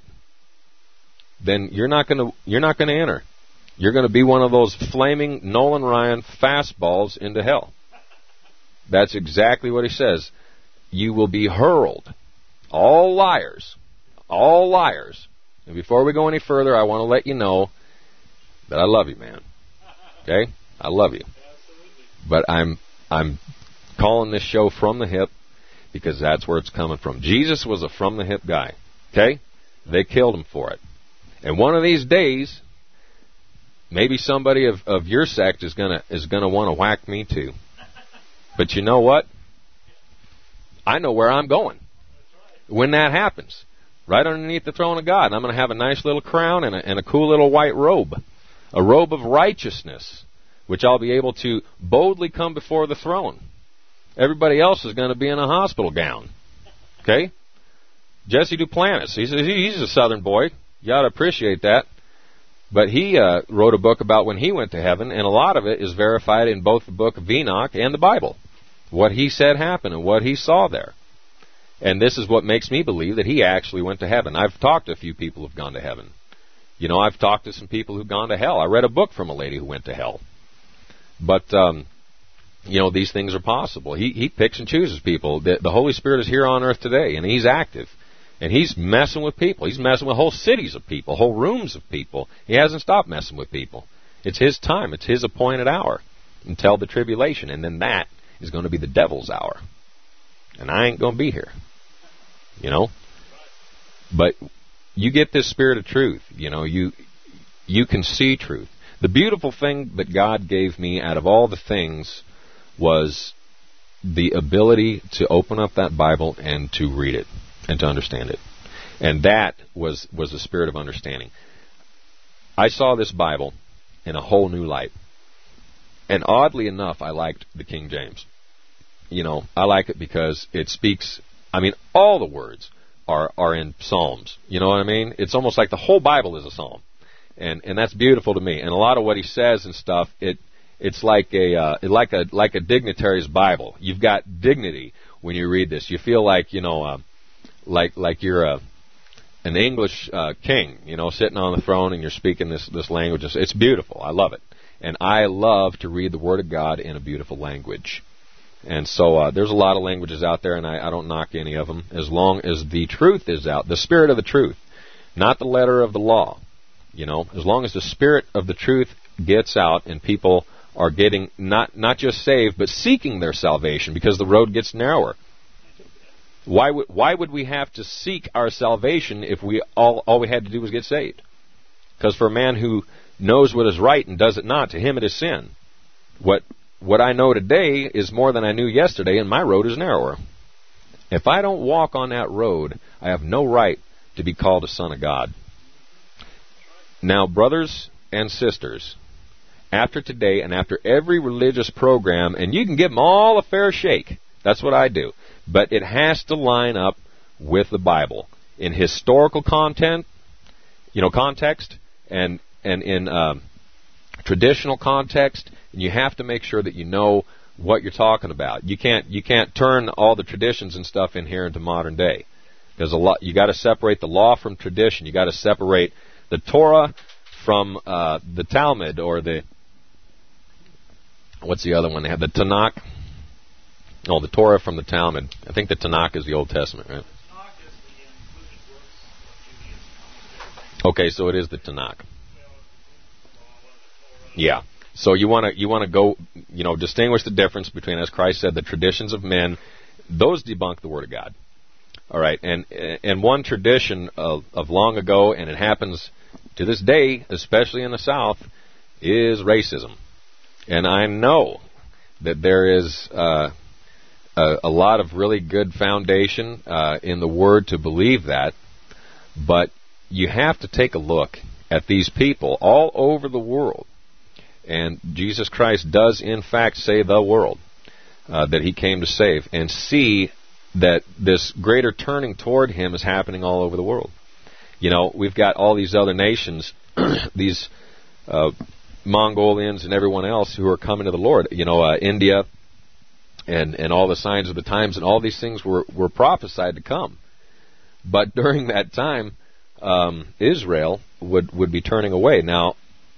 then you're not going to you're not going to enter. You're going to be one of those flaming Nolan Ryan fastballs into hell. That's exactly what he says. You will be hurled. All liars. All liars. And before we go any further, I want to let you know that I love you, man. Okay? I love you. But I'm I'm calling this show From the Hip because that's where it's coming from. Jesus was a from the hip guy. Okay? They killed him for it. And one of these days, maybe somebody of, of your sect is gonna is gonna want to whack me too. But you know what? I know where I'm going when that happens. Right underneath the throne of God. And I'm going to have a nice little crown and a, and a cool little white robe. A robe of righteousness, which I'll be able to boldly come before the throne. Everybody else is going to be in a hospital gown. Okay? Jesse Duplantis, he's a, he's a southern boy. You ought to appreciate that. But he uh, wrote a book about when he went to heaven, and a lot of it is verified in both the book of Enoch and the Bible. What he said happened and what he saw there. And this is what makes me believe that he actually went to heaven. I've talked to a few people who've gone to heaven. You know, I've talked to some people who've gone to hell. I read a book from a lady who went to hell. But, um, you know, these things are possible. He he picks and chooses people. The, the Holy Spirit is here on earth today, and He's active. And He's messing with people. He's messing with whole cities of people, whole rooms of people. He hasn't stopped messing with people. It's His time. It's His appointed hour until the tribulation. And then that is going to be the devil's hour. And I ain't going to be here. You know? But you get this spirit of truth. You know, you you can see truth. The beautiful thing that God gave me out of all the things was the ability to open up that Bible and to read it and to understand it. And that was, was the spirit of understanding. I saw this Bible in a whole new light. And oddly enough, I liked the King James. You know, I like it because it speaks, I mean, all the words are are in Psalms. You know what I mean? It's almost like the whole Bible is a psalm, and and that's beautiful to me. And a lot of what he says and stuff, it it's like a uh, like a like a dignitary's Bible. You've got dignity when you read this. You feel like you know, uh, like like you're a an English uh, king, you know, sitting on the throne and you're speaking this this language. It's beautiful. I love it, and I love to read the Word of God in a beautiful language. And so uh, there's a lot of languages out there, and I, I don't knock any of them, as long as the truth is out, the spirit of the truth, not the letter of the law. You know, as long as the spirit of the truth gets out and people are getting not not just saved, but seeking their salvation, because the road gets narrower. Why would why would we have to seek our salvation if we all all we had to do was get saved? Because for a man who knows what is right and does it not, to him it is sin. What What I know today is more than I knew yesterday, and my road is narrower. If I don't walk on that road, I have no right to be called a son of God. Now, brothers and sisters, after today and after every religious program, and you can give them all a fair shake, that's what I do, but it has to line up with the Bible in historical content, you know, context, and and in um, traditional context. And you have to make sure that you know what you're talking about. You can't you can't turn all the traditions and stuff in here into modern day. There's a lot. You got to separate the law from tradition. You got to separate the Torah from uh, the Talmud, or the what's the other one they have? The Tanakh. No, the Torah from the Talmud. I think the Tanakh is the Old Testament, right? Okay, so it is the Tanakh. Yeah. So you want to you want to go, you know, distinguish the difference between, as Christ said, the traditions of men. Those debunk the Word of God. All right, and and one tradition of, of long ago, and it happens to this day, especially in the South, is racism. And I know that there is uh, a, a lot of really good foundation uh, in the Word to believe that, but you have to take a look at these people all over the world. And Jesus Christ does, in fact, save the world uh, that He came to save, and see that this greater turning toward Him is happening all over the world. You know, we've got all these other nations, these uh, Mongolians and everyone else who are coming to the Lord. You know, uh, India and, and all the signs of the times, and all these things were, were prophesied to come. But during that time, um, Israel would, would be turning away. Now,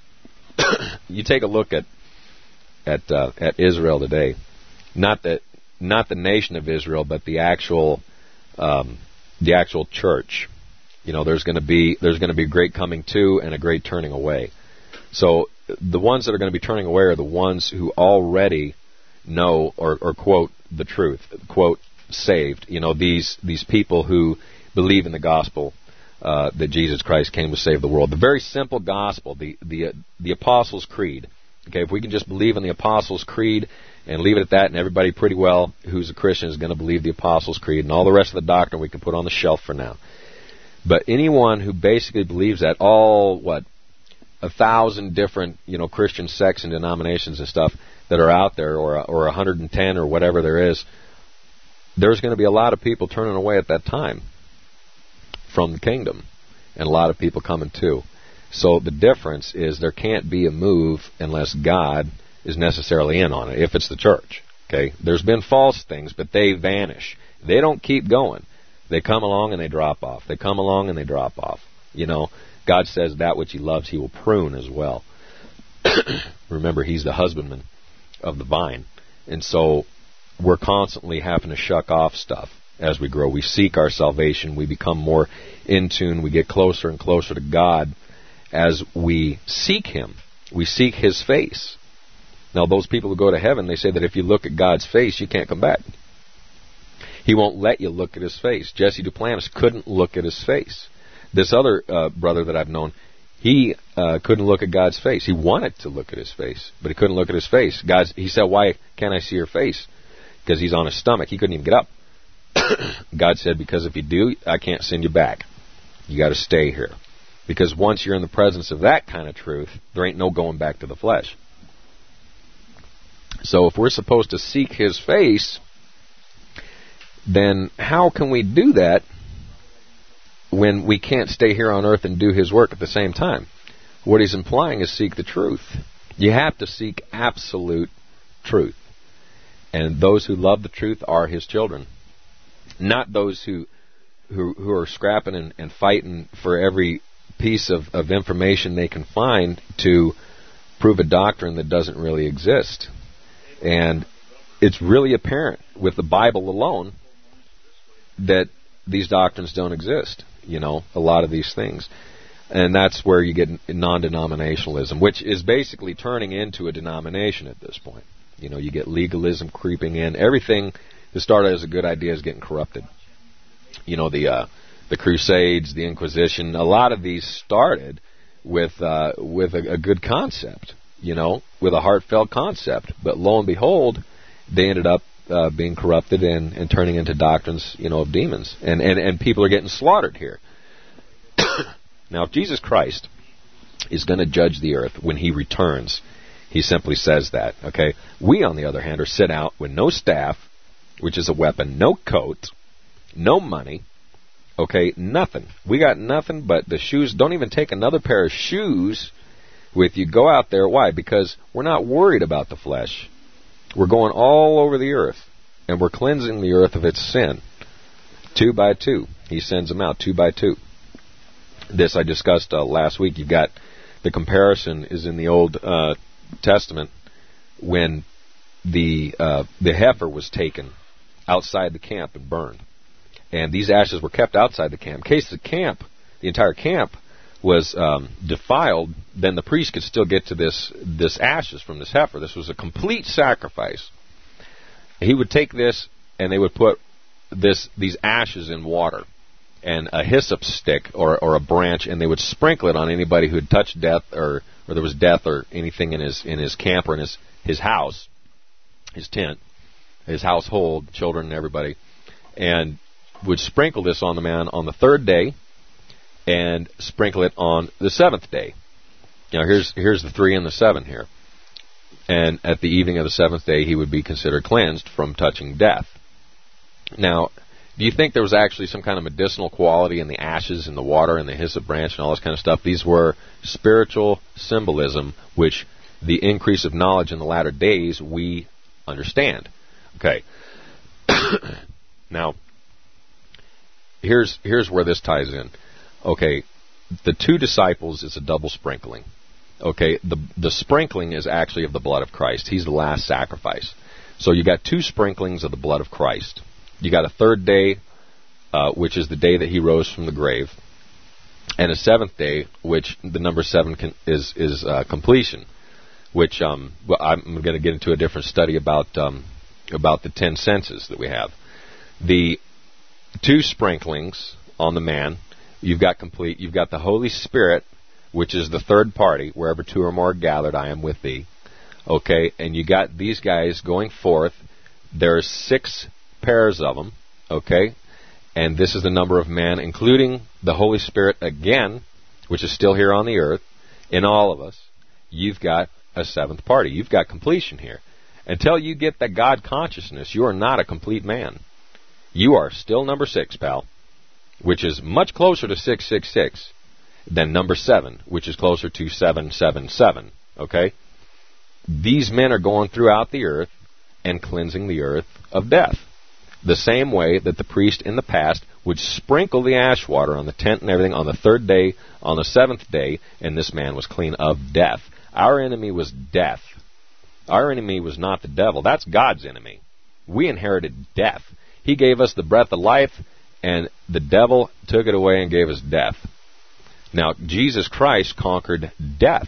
you take a look at at uh, at Israel today, not the not the nation of Israel, but the actual um, the actual church. You know, there's going to be there's going to be a great coming to and a great turning away. So the ones that are going to be turning away are the ones who already know or, or quote the truth, quote saved. You know, these these people who believe in the gospel. Uh, that Jesus Christ came to save the world. The very simple gospel, the the uh, the Apostles' Creed. Okay, if we can just believe in the Apostles' Creed and leave it at that, and everybody pretty well who's a Christian is going to believe the Apostles' Creed, and all the rest of the doctrine we can put on the shelf for now. But anyone who basically believes that, all what a thousand different you know Christian sects and denominations and stuff that are out there, or or one hundred ten or whatever there is, there's going to be a lot of people turning away at that time from the kingdom, and a lot of people coming too. So the difference is there can't be a move unless God is necessarily in on it, if it's the church. Okay, there's been false things, but they vanish. They don't keep going. They come along and they drop off. They come along and they drop off. You know, God says that which He loves He will prune as well. Remember, He's the husbandman of the vine. And so we're constantly having to shuck off stuff. As we grow, we seek our salvation, we become more in tune, we get closer and closer to God as we seek Him. We seek His face. Now, those people who go to heaven, they say that if you look at God's face, you can't come back. He won't let you look at His face. Jesse Duplantis couldn't look at His face. This other uh, brother that I've known, he uh, couldn't look at God's face. He wanted to look at His face, but he couldn't look at His face. God's, he said, "Why can't I see your face?" Because he's on his stomach. He couldn't even get up. God said, because if you do, I can't send you back. You got to stay here. Because once you're in the presence of that kind of truth, there ain't no going back to the flesh. So if we're supposed to seek His face, then how can we do that when we can't stay here on earth and do His work at the same time. What He's implying is seek the truth. You have to seek absolute truth. And those who love the truth are His children. Not those who who, who are scrapping and, and fighting for every piece of, of information they can find to prove a doctrine that doesn't really exist. And it's really apparent with the Bible alone that these doctrines don't exist, you know, a lot of these things. And that's where you get non-denominationalism, which is basically turning into a denomination at this point. You know, you get legalism creeping in. Everything that started as a good idea is getting corrupted. You know, the uh, the Crusades, the Inquisition, a lot of these started with uh, with a, a good concept, you know, with a heartfelt concept. But lo and behold, they ended up uh, being corrupted and, and turning into doctrines, you know, of demons. And, and, and people are getting slaughtered here. Now, if Jesus Christ is going to judge the earth when He returns, He simply says that, okay? We, on the other hand, are sent out with no staff, which is a weapon, no coat, no money, okay, nothing. We got nothing but the shoes. Don't even take another pair of shoes with you. Go out there. Why? Because we're not worried about the flesh. We're going all over the earth, and we're cleansing the earth of its sin. Two by two. He sends them out, two by two. This I discussed uh, last week. You've got the comparison is in the Old uh, Testament when the uh, the heifer was taken outside the camp and burned. And these ashes were kept outside the camp. In case the camp, the entire camp, was um, defiled, then the priest could still get to this this ashes from this heifer. This was a complete sacrifice. He would take this, and they would put this these ashes in water and a hyssop stick or, or a branch, and they would sprinkle it on anybody who had touched death or, or there was death or anything in his in his camp or in his, his house, his tent, his household, children and everybody, and would sprinkle this on the man on the third day and sprinkle it on the seventh day. Now, here's here's the three and the seven here. And at the evening of the seventh day, he would be considered cleansed from touching death. Now, do you think there was actually some kind of medicinal quality in the ashes and the water and the hyssop branch and all this kind of stuff? These were spiritual symbolism, which the increase of knowledge in the latter days we understand. Okay. Now, here's here's where this ties in. Okay, the two disciples is a double sprinkling. Okay, the the sprinkling is actually of the blood of Christ. He's the last sacrifice. So you got two sprinklings of the blood of Christ. You got a third day, uh, which is the day that He rose from the grave, and a seventh day, which the number seven can, is is uh, completion. Which um, well, I'm going to get into a different study about um, about the ten senses that we have. The two sprinklings on the man, you've got complete. You've got the Holy Spirit, which is the third party. Wherever two or more are gathered, I am with thee. Okay, and you got these guys going forth. There's six pairs of them. Okay, and this is the number of men, including the Holy Spirit again, which is still here on the earth. In all of us, you've got a seventh party. You've got completion here. Until you get the God consciousness, you are not a complete man. You are still number six, pal, which is much closer to six six six than number seven, which is closer to seven seven seven. Okay? These men are going throughout the earth and cleansing the earth of death. The same way that the priest in the past would sprinkle the ash water on the tent and everything on the third day, on the seventh day, and this man was clean of death. Our enemy was death. Our enemy was not the devil. That's God's enemy. We inherited death. He gave us the breath of life, and the devil took it away and gave us death. Now, Jesus Christ conquered death.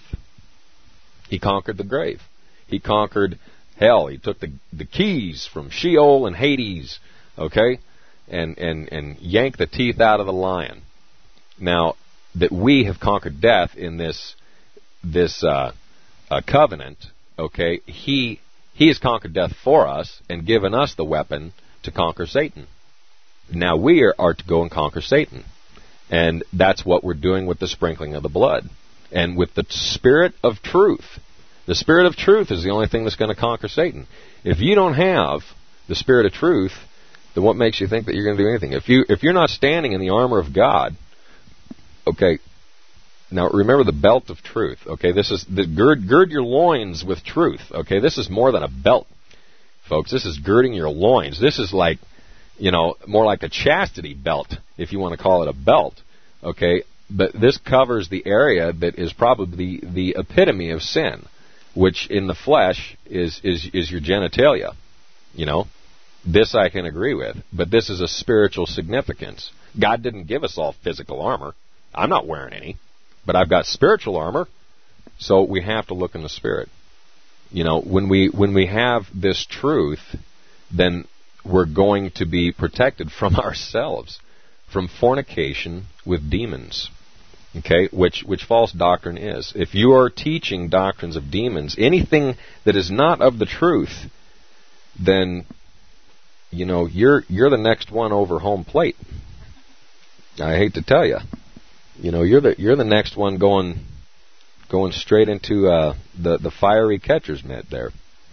He conquered the grave. He conquered hell. He took the, the keys from Sheol and Hades, okay, and, and, and yanked the teeth out of the lion. Now, that we have conquered death in this this uh, uh, covenant, okay, he he has conquered death for us and given us the weapon to conquer Satan. Now we are, are to go and conquer Satan. And that's what we're doing with the sprinkling of the blood. And with the Spirit of truth. The Spirit of truth is the only thing that's going to conquer Satan. If you don't have the Spirit of truth, then what makes you think that you're going to do anything? If you if you're not standing in the armor of God, Okay. Now remember the belt of truth. Okay, this is the gird gird your loins with truth. Okay, this is more than a belt, folks. This is girding your loins. This is like, you know, more like a chastity belt, if you want to call it a belt. Okay, but this covers the area that is probably the epitome of sin, which in the flesh is is is your genitalia. You know, this I can agree with, but this is a spiritual significance. God didn't give us all physical armor. I'm not wearing any. But I've got spiritual armor, so we have to look in the Spirit. You know, when we when we have this truth, then we're going to be protected from ourselves, from fornication with demons. Okay, which which false doctrine is. If you are teaching doctrines of demons, anything that is not of the truth, then you know you're you're the next one over home plate. I hate to tell you. You know, you're the you're the next one going going straight into uh, the the fiery catcher's mitt there.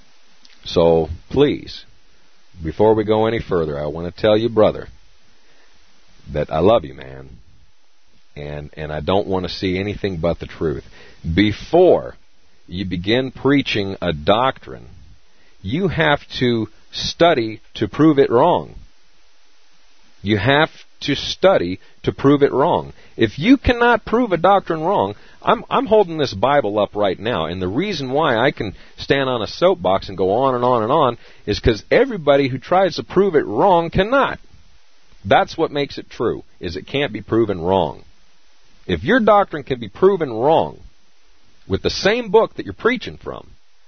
So please, before we go any further, I want to tell you, brother, that I love you, man, and and I don't want to see anything but the truth. Before you begin preaching a doctrine, you have to study to prove it wrong. You have to study to prove it wrong. If you cannot prove a doctrine wrong, I'm, I'm holding this Bible up right now, and the reason why I can stand on a soapbox and go on and on and on is because everybody who tries to prove it wrong cannot. That's what makes it true, is it can't be proven wrong. If your doctrine can be proven wrong with the same book that you're preaching from,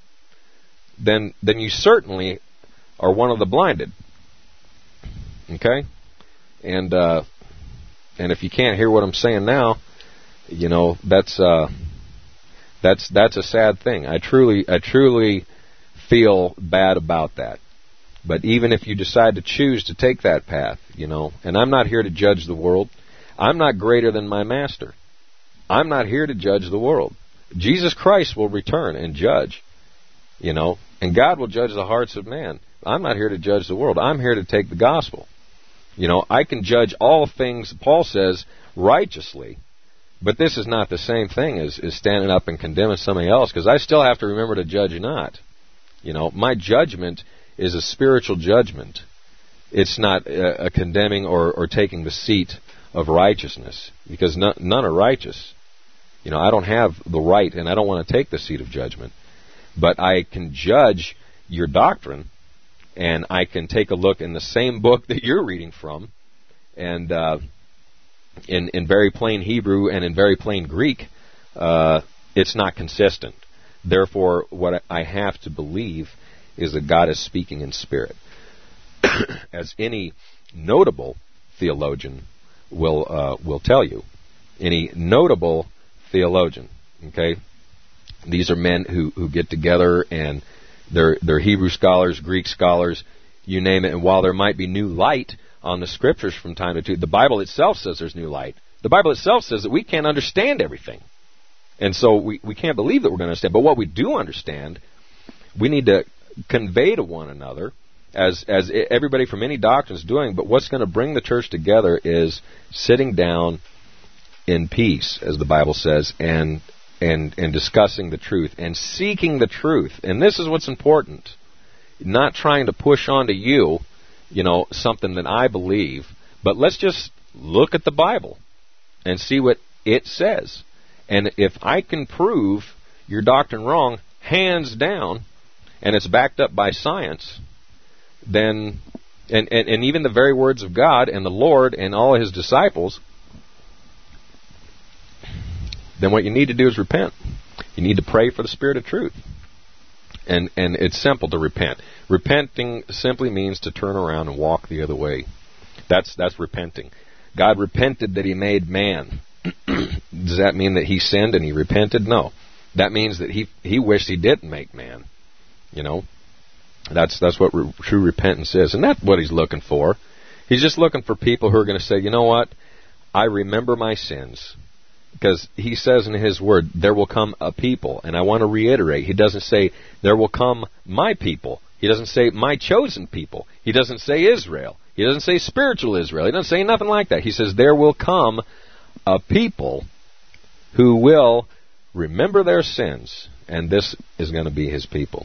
then then you certainly are one of the blinded. Okay? And uh, and if you can't hear what I'm saying now, you know that's uh, that's that's a sad thing. I truly I truly feel bad about that. But even if you decide to choose to take that path, you know, and I'm not here to judge the world. I'm not greater than my master. I'm not here to judge the world. Jesus Christ will return and judge, you know, and God will judge the hearts of man. I'm not here to judge the world. I'm here to take the gospel. You know, I can judge all things, Paul says, righteously, but this is not the same thing as, as standing up and condemning somebody else, because I still have to remember to judge not. You know, my judgment is a spiritual judgment. It's not a, a condemning or, or taking the seat of righteousness, because none, none are righteous. You know, I don't have the right, and I don't want to take the seat of judgment, but I can judge your doctrine. And I can take a look in the same book that you're reading from, and uh, in in very plain Hebrew and in very plain Greek, uh, it's not consistent. Therefore, what I have to believe is that God is speaking in spirit. As any notable theologian will uh, will tell you, any notable theologian, okay? These are men who, who get together and They're, they're Hebrew scholars, Greek scholars, you name it. And while there might be new light on the Scriptures from time to time, the Bible itself says there's new light. The Bible itself says that we can't understand everything. And so we, we can't believe that we're going to understand. But what we do understand, we need to convey to one another, as, as everybody from any doctrine is doing. But what's going to bring the church together is sitting down in peace, as the Bible says, and And, and discussing the truth and seeking the truth. And this is what's important. Not trying to push onto you, you know, something that I believe, but let's just look at the Bible and see what it says. And if I can prove your doctrine wrong, hands down, and it's backed up by science, then, and, and, and even the very words of God and the Lord and all His disciples, then what you need to do is repent. You need to pray for the Spirit of truth. And and it's simple to repent. Repenting simply means to turn around and walk the other way. That's that's repenting. God repented that He made man. Does that mean that He sinned and He repented? No. That means that He He wished He didn't make man. You know? That's that's what re- true repentance is. And that's what He's looking for. He's just looking for people who are going to say, you know what? I remember my sins. Because He says in His Word, there will come a people. And I want to reiterate, He doesn't say, there will come my people. He doesn't say, my chosen people. He doesn't say Israel. He doesn't say spiritual Israel. He doesn't say nothing like that. He says, there will come a people who will remember their sins, and this is going to be His people.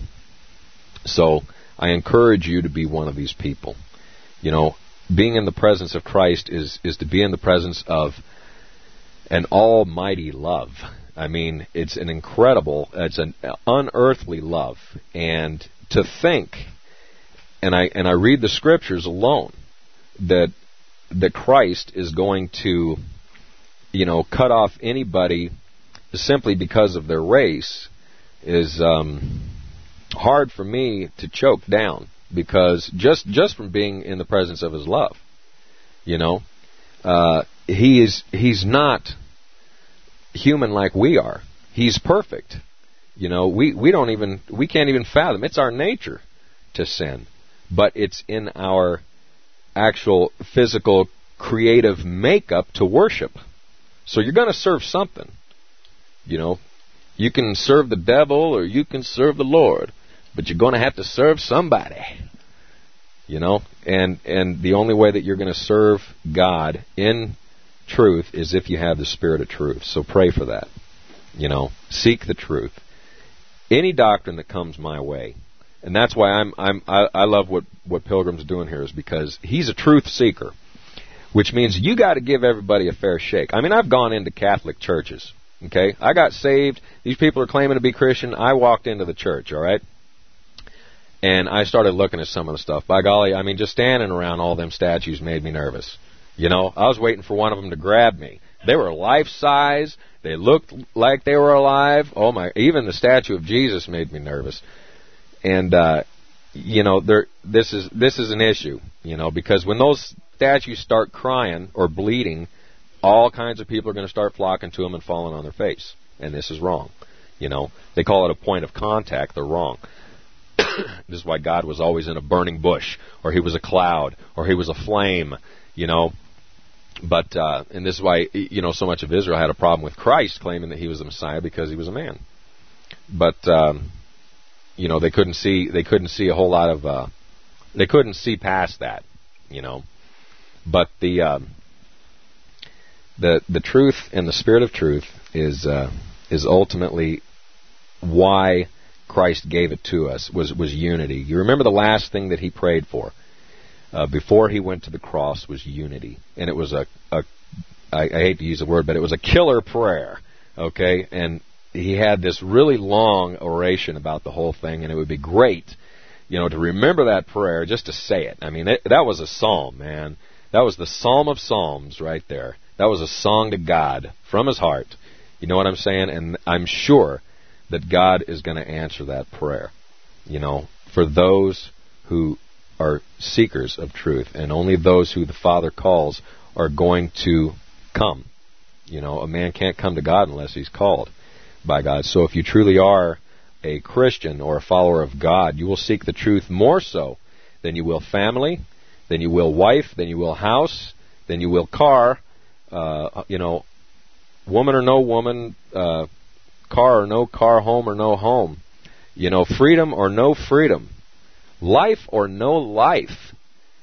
So I encourage you to be one of these people. You know, being in the presence of Christ is, is to be in the presence of an almighty love. I mean, it's an incredible, it's an unearthly love. And to think, and I and I read the Scriptures alone, that that Christ is going to, you know, cut off anybody simply because of their race is um, hard for me to choke down, because just just from being in the presence of His love, you know, uh, he is he's not human like we are. He's perfect. You know, we, we don't even we can't even fathom. It's our nature to sin, but it's in our actual physical creative makeup to worship. So you're going to serve something. You know, you can serve the devil or you can serve the Lord, but you're going to have to serve somebody. You know, and and the only way that you're going to serve God in truth is if you have the Spirit of truth. So pray for that. You know, seek the truth. Any doctrine that comes my way, and that's why I'm I'm I, I love what what Pilgrim's doing here, is because he's a truth seeker, which means you got to give everybody a fair shake. I mean, I've gone into Catholic churches. Okay, I got saved. These people are claiming to be Christian. I walked into the church. All right. And I started looking at some of the stuff. By golly, I mean, just standing around all them statues made me nervous. You know, I was waiting for one of them to grab me. They were life-size. They looked like they were alive. Oh, my. Even the statue of Jesus made me nervous. And, uh, you know, there, this is this is an issue, you know, because when those statues start crying or bleeding, all kinds of people are going to start flocking to them and falling on their face. And this is wrong. You know, they call it a point of contact. They're wrong. This is why God was always in a burning bush, or He was a cloud, or He was a flame, you know. But, uh, and this is why, you know, so much of Israel had a problem with Christ claiming that He was the Messiah, because He was a man. But, um, you know, they couldn't see, they couldn't see a whole lot of, uh, they couldn't see past that, you know. But the, um, the, the truth and the Spirit of truth is, uh, is ultimately why Christ gave it to us, was, was unity. You remember the last thing that He prayed for uh, before He went to the cross was unity. And it was a, a I, I hate to use the word, but it was a killer prayer, okay? And He had this really long oration about the whole thing, and it would be great, you know, to remember that prayer, just to say it. I mean, it, that was a psalm, man. That was the Psalm of Psalms right there. That was a song to God from His heart. You know what I'm saying? And I'm sure that God is going to answer that prayer, you know, for those who are seekers of truth. And only those who the Father calls are going to come. You know, a man can't come to God unless he's called by God. So if you truly are a Christian or a follower of God, you will seek the truth more so than you will family, than you will wife, than you will house, than you will car, uh, you know, woman or no woman, uh, car or no car, home or no home, you know, freedom or no freedom, life or no life.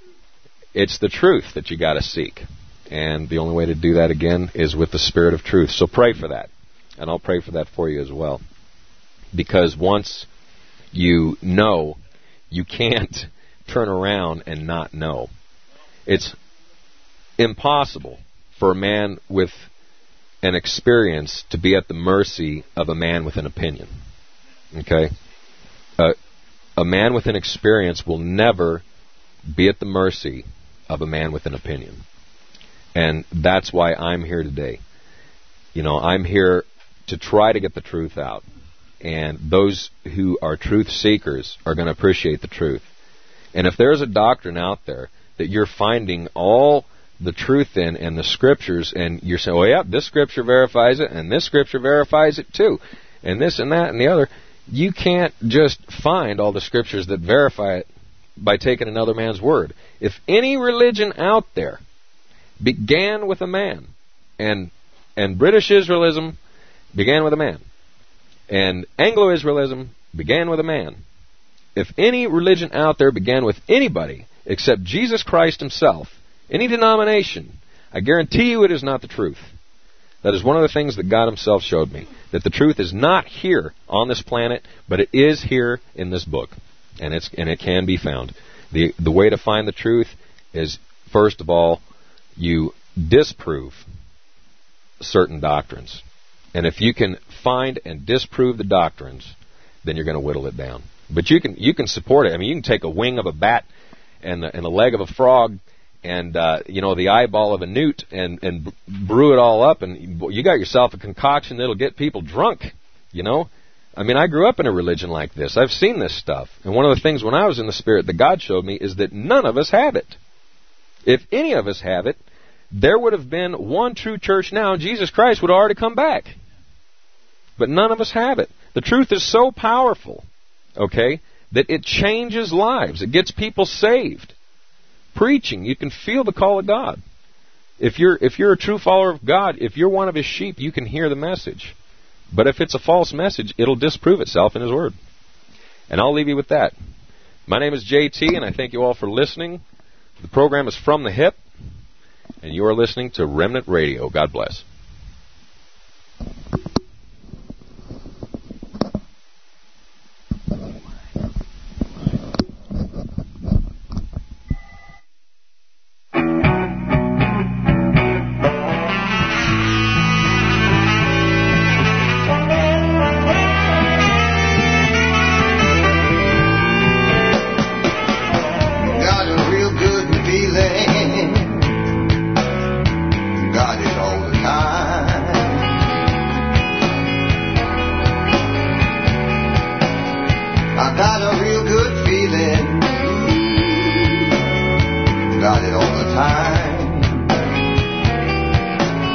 It's the truth that you got to seek. And the only way to do that, again, is with the Spirit of truth. So pray for that. And I'll pray for that for you as well. Because once you know, you can't turn around and not know. It's impossible for a man with an experience to be at the mercy of a man with an opinion. Okay? Uh, a man with an experience will never be at the mercy of a man with an opinion. And that's why I'm here today. You know, I'm here to try to get the truth out. And those who are truth seekers are going to appreciate the truth. And if there's a doctrine out there that you're finding all the truth in and the Scriptures, and you're saying, oh yeah, this Scripture verifies it, and this Scripture verifies it too, and this and that and the other, you can't just find all the Scriptures that verify it by taking another man's word. If any religion out there began with a man, and and British Israelism began with a man, and Anglo-Israelism began with a man, if any religion out there began with anybody except Jesus Christ Himself, any denomination, I guarantee you it is not the truth. That is one of the things that God himself showed me. That the truth is not here on this planet, but it is here in this book. And it's and it can be found. The the way to find the truth is, first of all, you disprove certain doctrines. And if you can find and disprove the doctrines, then you're going to whittle it down. But you can you can support it. I mean, you can take a wing of a bat and the, and the leg of a frog and uh, you know the eyeball of a newt and and brew it all up, and you got yourself a concoction that'll get people drunk. You know, I mean, I grew up in a religion like this. I've seen this stuff, and one of the things when I was in the Spirit that God showed me is that none of us have it. If any of us have it, there would have been one true church now, and Jesus Christ would have already come back. But none of us have it. The truth is so powerful, okay, that it changes lives. It gets people saved. Preaching, you can feel the call of God. If you're if you're a true follower of God, if you're one of His sheep, you can hear the message. But if it's a false message, it'll disprove itself in His Word. And I'll leave you with that. My name is J T, and I thank you all for listening. The program is From the Hip, and you are listening to Remnant Radio. God bless. Got it all the time.